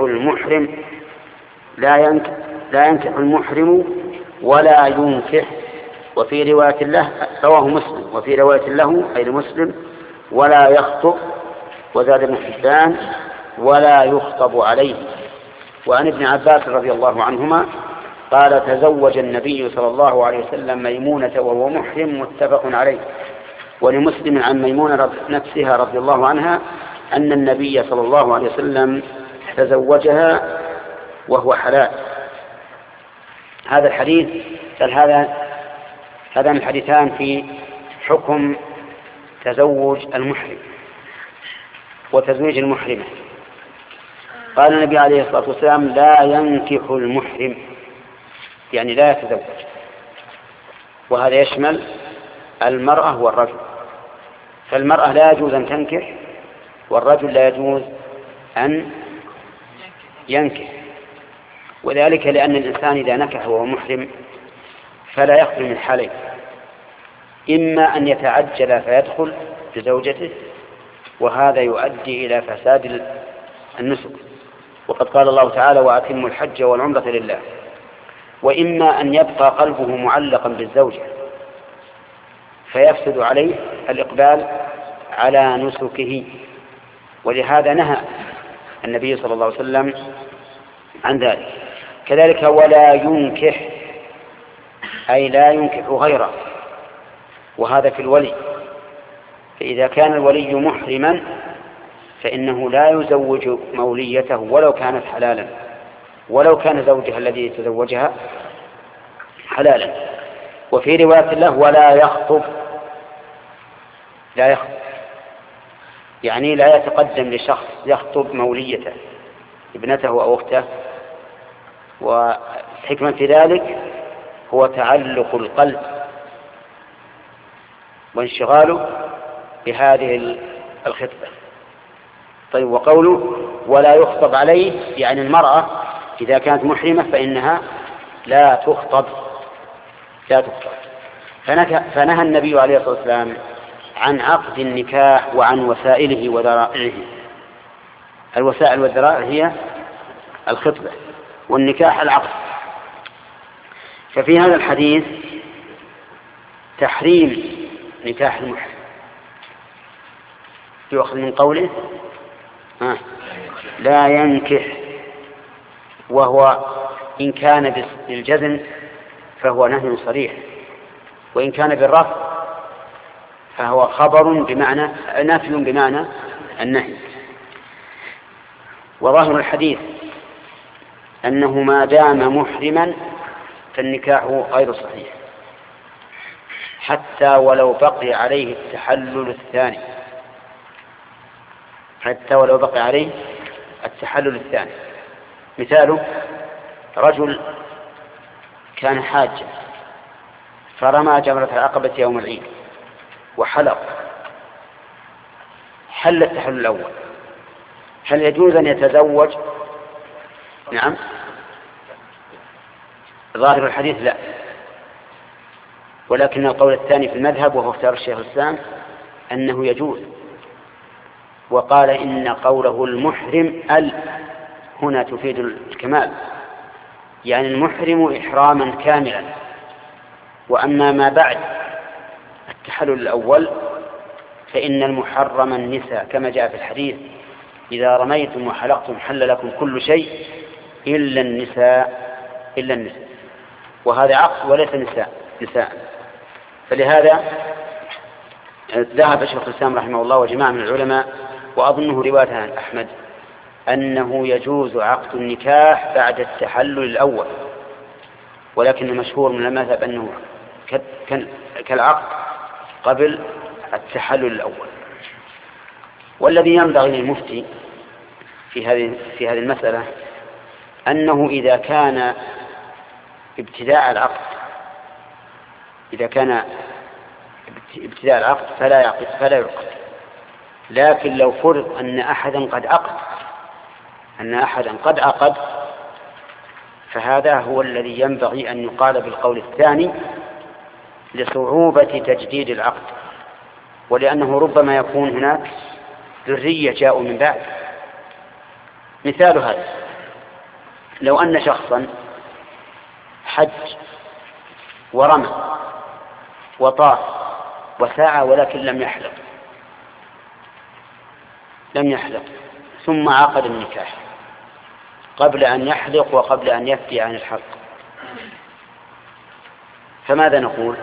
المحرم ولا ينكح، وفي رواية له رواه مسلم، وفي رواية له أي لمسلم ولا يخطب، وزاد ابن حبان ولا يخطب عليه. وعن ابن عباس رضي الله عنهما قال تزوج النبي صلى الله عليه وسلم ميمونة وهو محرم، متفق عليه. ولمسلم عن ميمونة نفسها رضي الله عنها أن النبي صلى الله عليه وسلم تزوجها وهو حلال. هذا الحديث هذان الحديثان في حكم تزوج المحرم وتزويج المحرمة. قال النبي عليه الصلاة والسلام لا ينكح المحرم، يعني لا يتزوج، وهذا يشمل المرأة والرجل. فالمرأة لا يجوز أن تنكح، والرجل لا يجوز أن ينكح، وذلك لأن الإنسان إذا نكح وهو محرم فلا يخلو من حالين: إما أن يتعجل فيدخل بزوجته، وهذا يؤدي إلى فساد النسك، وقد قال الله تعالى وأتموا الحج والعمرة لله. وإما أن يبقى قلبه معلقا بالزوجة فيفسد عليه الإقبال على نسكه، ولهذا نهى النبي صلى الله عليه وسلم عن ذلك. كذلك ولا ينكح، أي لا ينكح غيره، وهذا في الولي. فإذا كان الولي محرما فإنه لا يزوج موليته ولو كانت حلالا، ولو كان زوجها الذي يتزوجها حلالا. وفي رواية له ولا يخطب، لا يخطب يعني لا يتقدم لشخص يخطب موليته ابنته أو أخته. والحكمة في ذلك هو تعلق القلب وانشغاله بهذه الخطبة. طيب، وقوله ولا يخطب عليه يعني المرأة إذا كانت محرمة فإنها لا تخطب. فنهى النبي عليه الصلاة والسلام عن عقد النكاح وعن وسائله وذرائعه. الوسائل والذرائع هي الخطبة، والنكاح العقد. ففي هذا الحديث تحريم نكاح المحرم، يؤخذ من قوله لا ينكح، وهو إن كان بالجزم فهو نهي صريح، وإن كان بالرفع فهو خبر بمعنى نفي بمعنى النهي. وظاهر الحديث أنه ما دام محرما فالنكاح غير صحيح حتى ولو بقي عليه التحلل الثاني، مثاله رجل كان حاجا فرمى جمرة العقبة يوم العيد وحلق، حل التحلل الأول، هل يجوز أن يتزوج؟ نعم، ظاهر الحديث لا، ولكن القول الثاني في المذهب وهو اختيار الشيخ الإسلام أنه يجوز. وقال إن قوله المحرم هنا تفيد الكمال، يعني المحرم إحراما كاملا. وأما ما بعد التحلل الأول فإن المحرم النساء كما جاء في الحديث إذا رميتم وحلقتم حل لكم كل شيء إلا النساء وهذا عقد وليس نساء. فلهذا ذهب شيخ الإسلام رحمه الله وجماعة من العلماء، وأظنه رواية عن أحمد، أنه يجوز عقد النكاح بعد التحلل الأول، ولكن المشهور من المذهب أنه كالعقد قبل التحلل الأول. والذي ينبغي للمفتي في هذه المسألة أنه إذا كان ابتداء العقد فلا يعقد. لكن لو فرض أن أحدا قد عقد فهذا هو الذي ينبغي أن يقال بالقول الثاني لصعوبة تجديد العقد، ولأنه ربما يكون هناك ذرية جاءوا من بعد. مثال هذا: لو أن شخصا حج ورمى وطاف وسعى ولكن لم يحلق ثم عقد النكاح قبل أن يحلق وقبل أن يفتي عن الحق، فماذا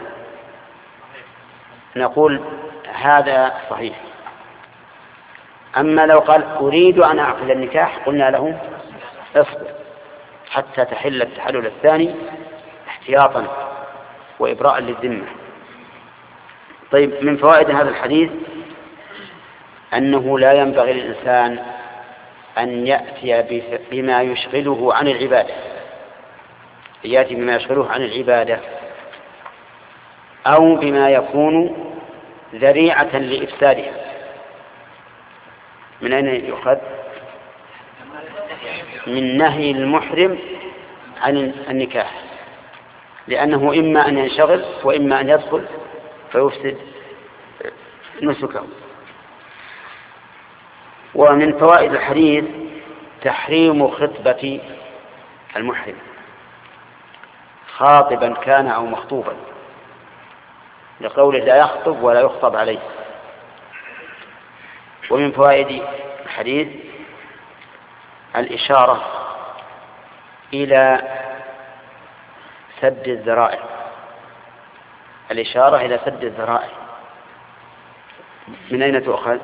نقول هذا صحيح. أما لو قال أريد أن أعقد النكاح قلنا له اصبر حتى تحل التحلل الثاني احتياطا وإبراء للذمة. طيب، من فوائد هذا الحديث أنه لا ينبغي للإنسان أن يأتي بما يشغله عن العبادة، أو بما يكون ذريعة لإفسادها. من أين يؤخذ؟ من نهي المحرم عن النكاح، لأنه إما أن ينشغل وإما أن يدخل فيفسد نسكه. ومن فوائد الحديث تحريم خطبة المحرم خاطبا كان أو مخطوبا، لقوله لا يخطب ولا يخطب عليه. ومن فوائد الحديث الإشارة إلى سد الذرائع. من أين تؤخذ؟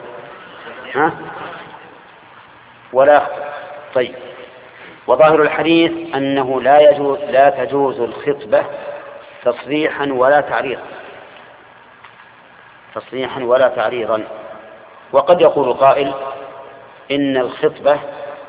طيب، وظاهر الحديث أنه لا تجوز الخطبة تصريحا ولا تعريضا. وقد يقول قائل إن الخطبة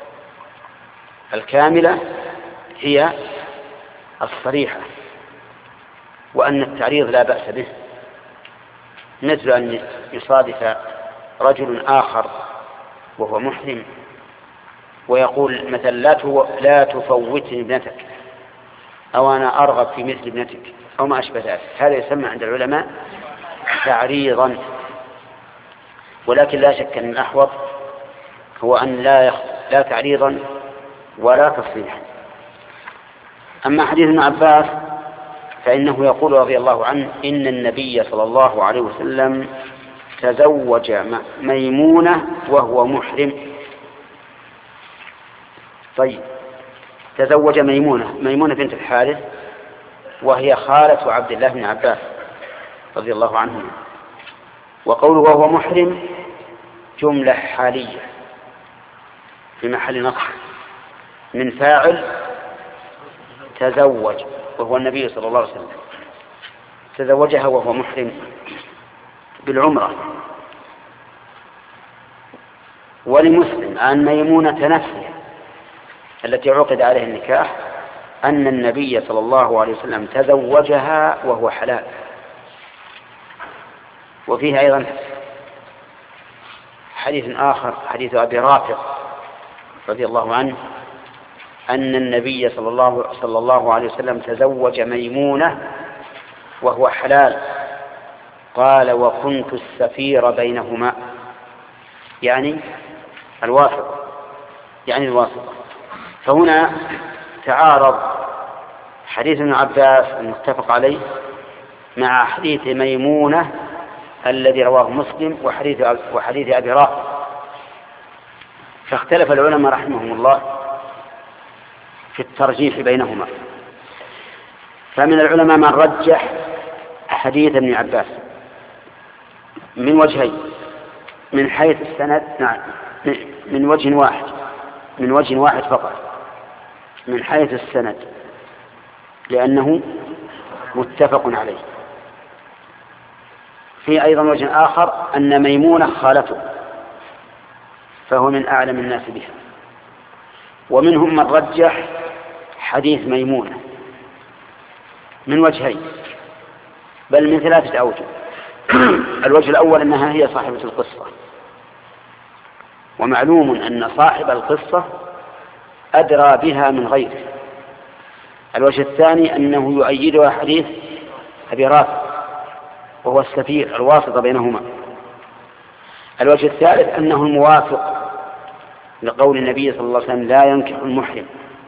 الكاملة هي الصريحة، وأن التعريض لا بأس به، مثل أن يصادف رجل آخر وهو محرم ويقول مثلا لا تفوتني ابنتك، أو أنا أرغب في مثل ابنتك، أو ما أشبه ذلك. هذا يسمى عند العلماء تعريضا. ولكن لا شك أن الأحوط هو أن لا تعريضا ولا تصريحا. أما حديث ابن عباس فإنه يقول رضي الله عنه إن النبي صلى الله عليه وسلم تزوج ميمونة وهو محرم. طيب، تزوج ميمونة بنت الحارث، وهي خالة عبد الله بن عباس رضي الله عنه. وقوله وهو محرم جملة حالية في محل نصب من فاعل تزوج، وهو النبي صلى الله عليه وسلم تزوجها وهو محرم بالعمرة. ولمسلم عن ميمونة نفسها التي عقد عليها النكاح أن النبي صلى الله عليه وسلم تزوجها وهو حلال. وفيه أيضا حديث آخر، حديث أبي رافع رضي الله عنه أن النبي صلى الله عليه وسلم تزوج ميمونة وهو حلال، قال وكنت السفير بينهما، يعني الواسطة. فهنا تعارض حديث ابن عباس المتفق عليه مع حديث ميمونة الذي رواه مسلم وحديث أبي رافع. فاختلف العلماء رحمهم الله في الترجيح بينهما. فمن العلماء من رجح حديث ابن عباس من وجهين، من حيث السند، نعم، من وجه واحد فقط، من حيث السند، لأنه متفق عليه. في أيضا وجه آخر أن ميمونة خالته، فهو من أعلم الناس بها. ومنهم من رجح حديث ميمونة من وجهين، بل من 3 أوجه. الوجه الأول أنها هي صاحبة القصة، ومعلوم أن صاحب القصة أدرى بها من غيره. الوجه الثاني أنه يؤيدها حديث أبي رافع، وهو السفير الواسطة بينهما. الوجه الثالث أنه الموافق لقول النبي صلى الله عليه وسلم لا ينكح المحرم.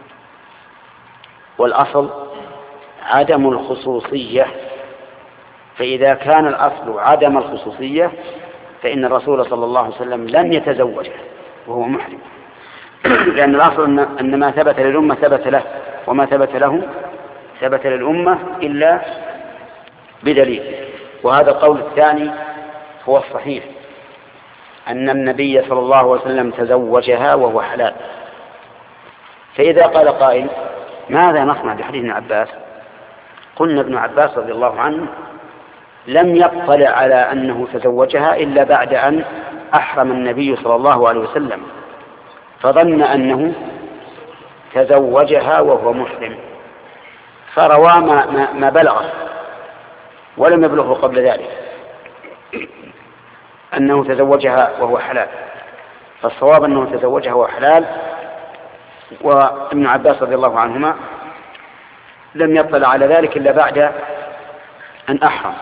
والأصل عدم الخصوصية، فإذا كان الأصل عدم الخصوصية فإن الرسول صلى الله عليه وسلم لم يتزوجه وهو محرم، لأن الأصل أن ما ثبت للأمة ثبت له، وما ثبت له ثبت للأمة إلا بدليل. وهذا القول الثاني هو الصحيح، أن النبي صلى الله عليه وسلم تزوجها وهو حلال. فإذا قال قائل ماذا نصنع بحديث ابن عباس؟ قلنا ابن عباس رضي الله عنه لم يطلع على أنه تزوجها إلا بعد أن أحرم النبي صلى الله عليه وسلم، فظن أنه تزوجها وهو محرم، فروى ما بلغه ولم يبلغه قبل ذلك أنه تزوجها وهو حلال. فالصواب أنه تزوجها وهو حلال، وابن عباس رضي الله عنهما لم يطلع على ذلك إلا بعد أن أحرم.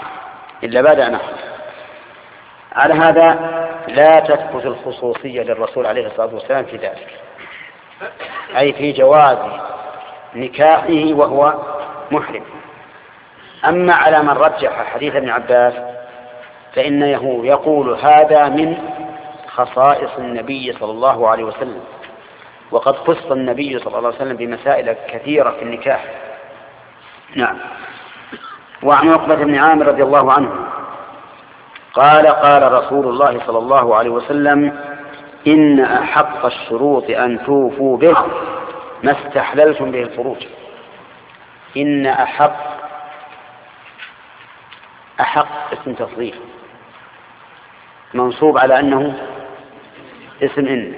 على هذا لا تثبت الخصوصية للرسول عليه الصلاة والسلام في ذلك، أي في جواز نكاحه وهو محرم. أما على من رجح حديث ابن عباس فإنه يقول هذا من خصائص النبي صلى الله عليه وسلم، وقد خص النبي صلى الله عليه وسلم بمسائل كثيرة في النكاح. نعم. وعن عقبة بن عامر رضي الله عنه قال قال رسول الله صلى الله عليه وسلم إن أحق الشروط أن توفوا به ما استحللتم به الفروج. إن أحق اسم تصريف منصوب على أنه اسم إن،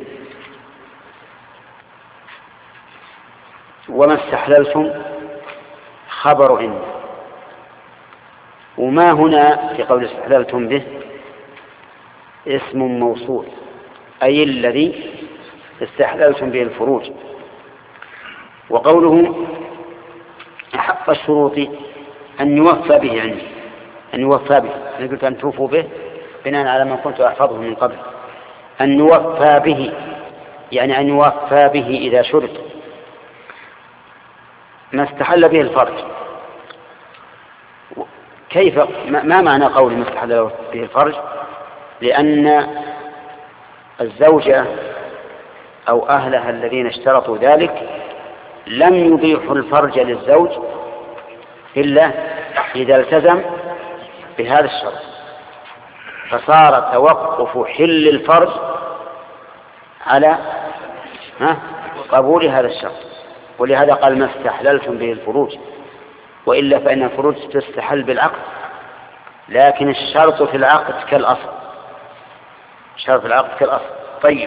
وما استحللتم خبر إن. وما هنا في قول استحللتم به اسم موصول، أي الذي استحللتم به الفروج. وقوله أحق الشروط أن يوفى به، يعني أن يوفى به، أنا قلت أن توفوا به بناء على ما كنت أحفظه من قبل. أن يوفى به يعني أن يوفى به إذا شرط. ما استحل به الفرج، كيف ما معنى قول ما استحل به الفرج؟ لأن الزوجة أو أهلها الذين اشترطوا ذلك لم يبيحوا الفرج للزوج إلا إذا التزم بهذا الشرط، فصار توقف حل الفرج على قبول هذا الشرط. ولهذا قال ما استحللتم به الفروج، وإلا فإن الفروج تستحل بالعقد، لكن الشرط في العقد كالأصل. طيب،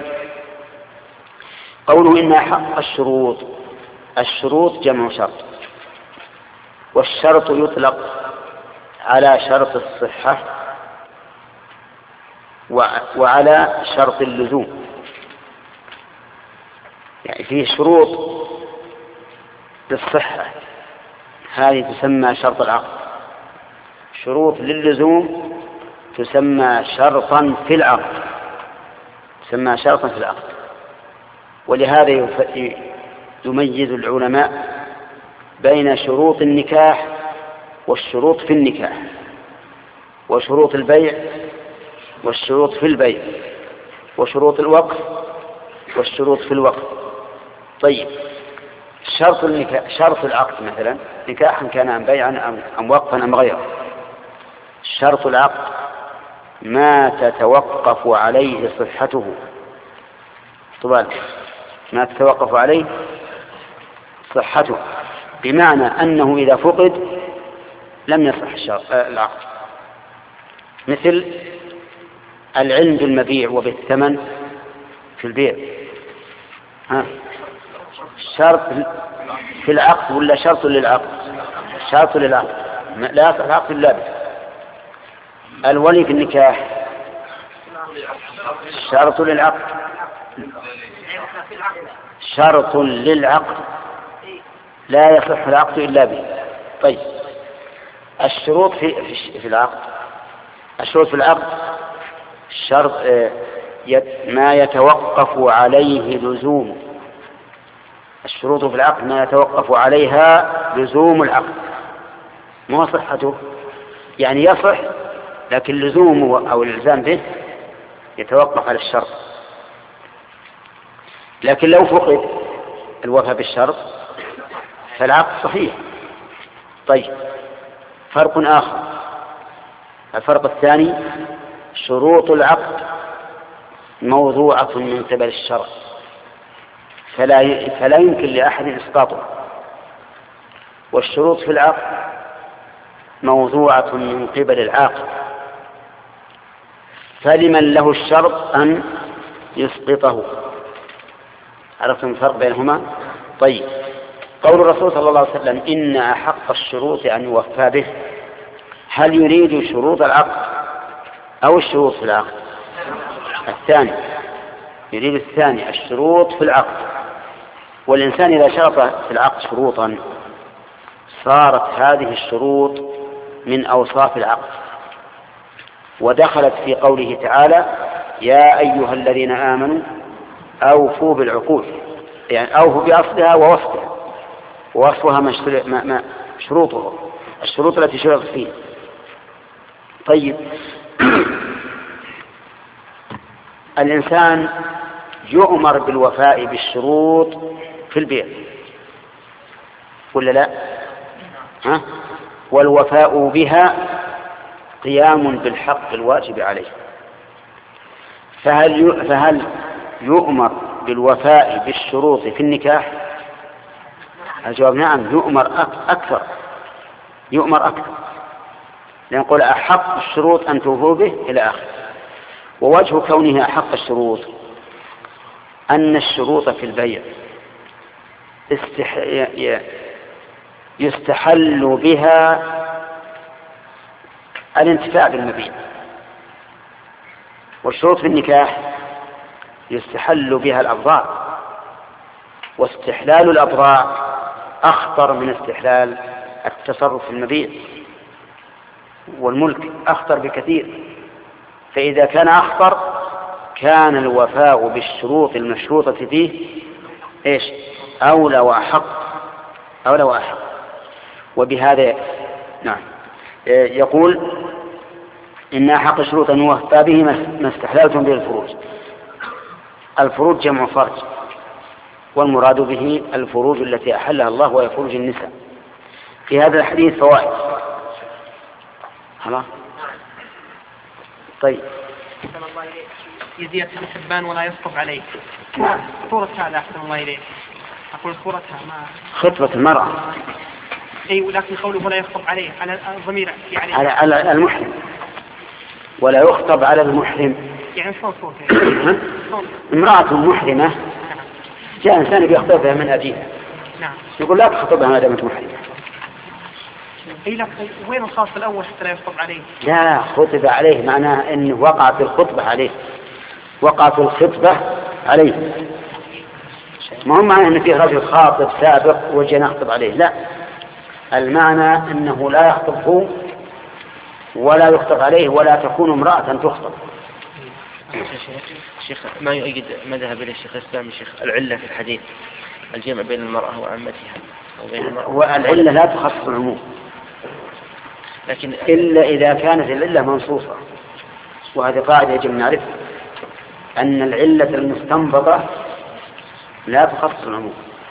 قوله إن حق الشروط جمع شرط، والشرط يطلق على شرط الصحة وعلى شرط اللزوم. يعني فيه شروط للصحة، هذه تسمى شرط العقد. شروط للزوم تسمى شرطا في العقد. ولهذا يميز العلماء بين شروط النكاح والشروط في النكاح، وشروط البيع والشروط في البيع، وشروط الوقف والشروط في الوقت. طيب شرط العقد مثلا نكاحا كان أم بيعا أم وقفا أم غيره. شرط العقد ما تتوقف عليه صحته. طبعا ما تتوقف عليه صحته، بمعنى أنه إذا فقد لم يصح العقد، مثل العلم بالمبيع وبالثمن في البيع. شرط في العقد ولا شرط للعقد؟ شرط للعقد، لا يصح العقد إلا به. الولي في النكاح شرط للعقد، شرط للعقد لا يصح العقد إلا به. طيب الشروط في العقد، الشروط في العقد شرط ما يتوقف عليه لزوم. الشروط في العقد ما يتوقف عليها لزوم العقد، ما صحته، يعني يصح لكن لزومه أو الإلزام به يتوقف على الشرط. لكن لو فقد الوفاء بالشرط فالعقد صحيح. طيب فرق آخر، الفرق الثاني شروط العقد موضوعة من قبل الشرع، فلا يمكن لأحد إسقاطها، والشروط في العقد موضوعة من قبل العاقل، فلمن له الشرط أن يسقطه. عرفتم الفرق بينهما؟ طيب قول الرسول صلى الله عليه وسلم إن أحق الشروط أن يوفى به، هل يريد شروط العقد أو الشروط في العقد؟ الثاني، يريد الثاني، الشروط في العقد. والإنسان إذا شرط في العقد شروطا صارت هذه الشروط من أوصاف العقد، ودخلت في قوله تعالى يا أيها الذين آمنوا أوفوا بالعقود، يعني أوفوا بأصلها ووصفها، ووصفها شروطه، الشروط التي شرط فيه. طيب الإنسان يؤمر بالوفاء بالشروط في البيع ولا لا؟ والوفاء بها قيام بالحق الواجب عليه، فهل يؤمر بالوفاء بالشروط في النكاح؟ الجواب نعم، يؤمر أكثر، لنقول أحق الشروط أن توفوا به إلى آخر. ووجه كونها أحق الشروط أن الشروط في البيع يستحل بها الانتفاع بالمبيع، والشروط في النكاح يستحل بها الأبضاع، واستحلال الأبضاع أخطر من استحلال التصرف في المبيع، والملك أخطر بكثير. فإذا كان أخطر كان الوفاء بالشروط المشروطة فيه أولى وأحق. وبهذا نعم يقول إن أحق الشروط أن يوفى به ما استحللتم به الفروج. الفروج جمع فرج، والمراد به الفروج التي أحلها الله وهي فروج النساء. في هذا الحديث فوائد. خلاص طيب يزيد بن حبان ولا يسقط عليه. صورة هذا أحسن الله إليه، أقول صورتها ما خطبة المرأة. أي ولكن قوله ولا يخطب عليه على الضمير يعني على المحرم، ولا يخطب على المحرم، يعني صوت امرأة محرمة جاء إنسان بيخطبها من أبيها، نعم يقول لا تخطبها ما دامت محرمة. أي لك وين الخاص الأول حتى لا يخطب عليه؟ لا، خطب عليه معناه أنه وقعت الخطبة عليه، ما هو معناه أن فيه رجل خاطب سابق وجينا يخطب عليه، لا، المعنى أنه لا يخطبه ولا يخطب عليه ولا تكون امرأة تخطب. شيخ ما يؤيد مذهب الشيخ الإسلام الشيخ العلة في الحديث الجمع بين المرأة وعمتها، والعلة لا تخصص العموم، لكن إلا إذا كانت العلة منصوصة، وهذه قاعدة يجب أن نعرف أن العلة المستنبطة لا تخصص العموم.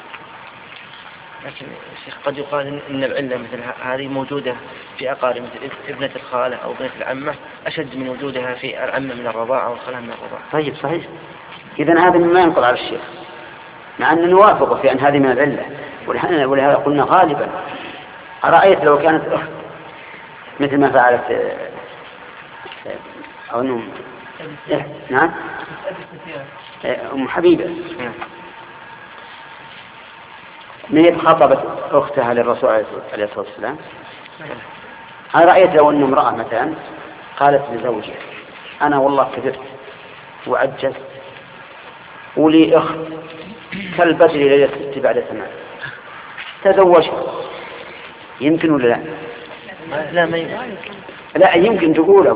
لكن الشيخ قد يقال إن العلة مثل هذه موجودة في أقارب مثل ابنة الخالة أو ابنة العمة أشد من وجودها في العمة من الرضاعة أو الخالة من الرضاعة. طيب صحيح. إذن هذا مما ينقل على الشيخ، مع أن نوافق في أن هذه من العلة، ولهذا قلنا غالبا أرأيت لو كانت أخت مثل ما فعلت أو أنهم نعم أم حبيبة من خطبت أختها للرسول عليه الصلاة والسلام، أنا رأيت لو أن امرأة مثلا قالت لزوجها أنا والله كبرت وعجزت ولي أخت كالبدر ليلة 6 بعد 8 تزوجها، يمكن ولا لا؟ لا ما يمكن. لا يمكن تقول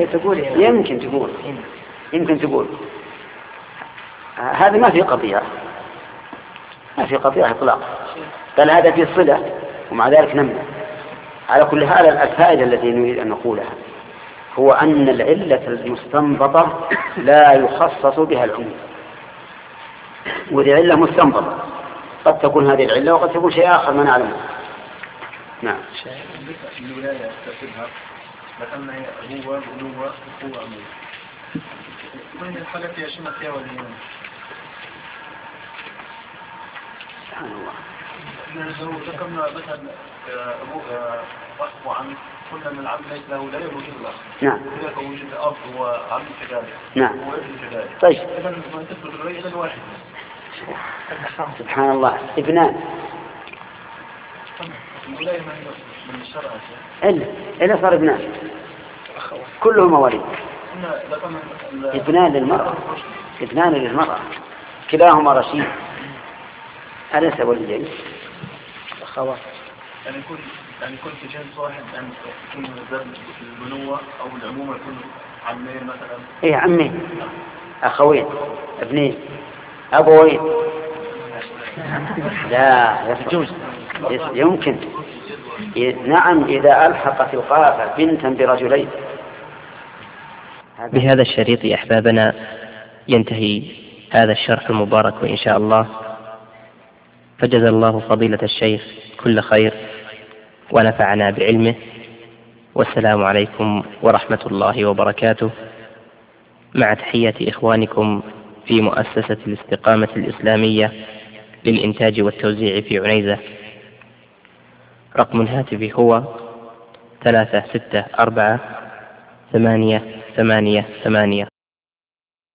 يمكن تقول هذا ما في قضية إطلاقا، بل هذا في صلة ومع ذلك نمنع. على كل حال الفائدة التي نريد أن نقولها هو أن العلة المستنبطة لا يخصص بها العموم، وذي علة مستنبطة قد تكون هذه العلة وقد تكون شيء آخر ما نعلمه. نعم. الولاية تأثيرها لأن هي أبوة أبوة أبوة وين الحالة فيها شمة فيها والإيمان. سبحان الله. لو ذكرنا مثلا أبوه وعم قلنا أن العم ليس له لا يوجد الأخ. نعم. هناك وجود الأب وعم كذلك. نعم. وابن كذلك. طيب. إذا ما تثبت الرأي إلى الواحد. سبحان الله. ابنان. الولاية من الشرع. إلا صار ابنان. كلهم مواليد. ابنان للمرأة كلاهما رشيد. أليس وليين؟ أخوات. يعني يكون في جنس واحد، يعني يكون البنوة أو العمومة يكون عمين مثلا. إيه عمين، أخوين، ابنين، أبوين. لا يجوز. يمكن. نعم إذا ألحقت القافة بنتا برجلين. بهذا الشريط يا أحبابنا ينتهي هذا الشرح المبارك، وإن شاء الله فجزا الله فضيلة الشيخ كل خير ونفعنا بعلمه، والسلام عليكم ورحمة الله وبركاته، مع تحية إخوانكم في مؤسسة الاستقامة الإسلامية للإنتاج والتوزيع في عنيزة. رقم الهاتف هو 364 888.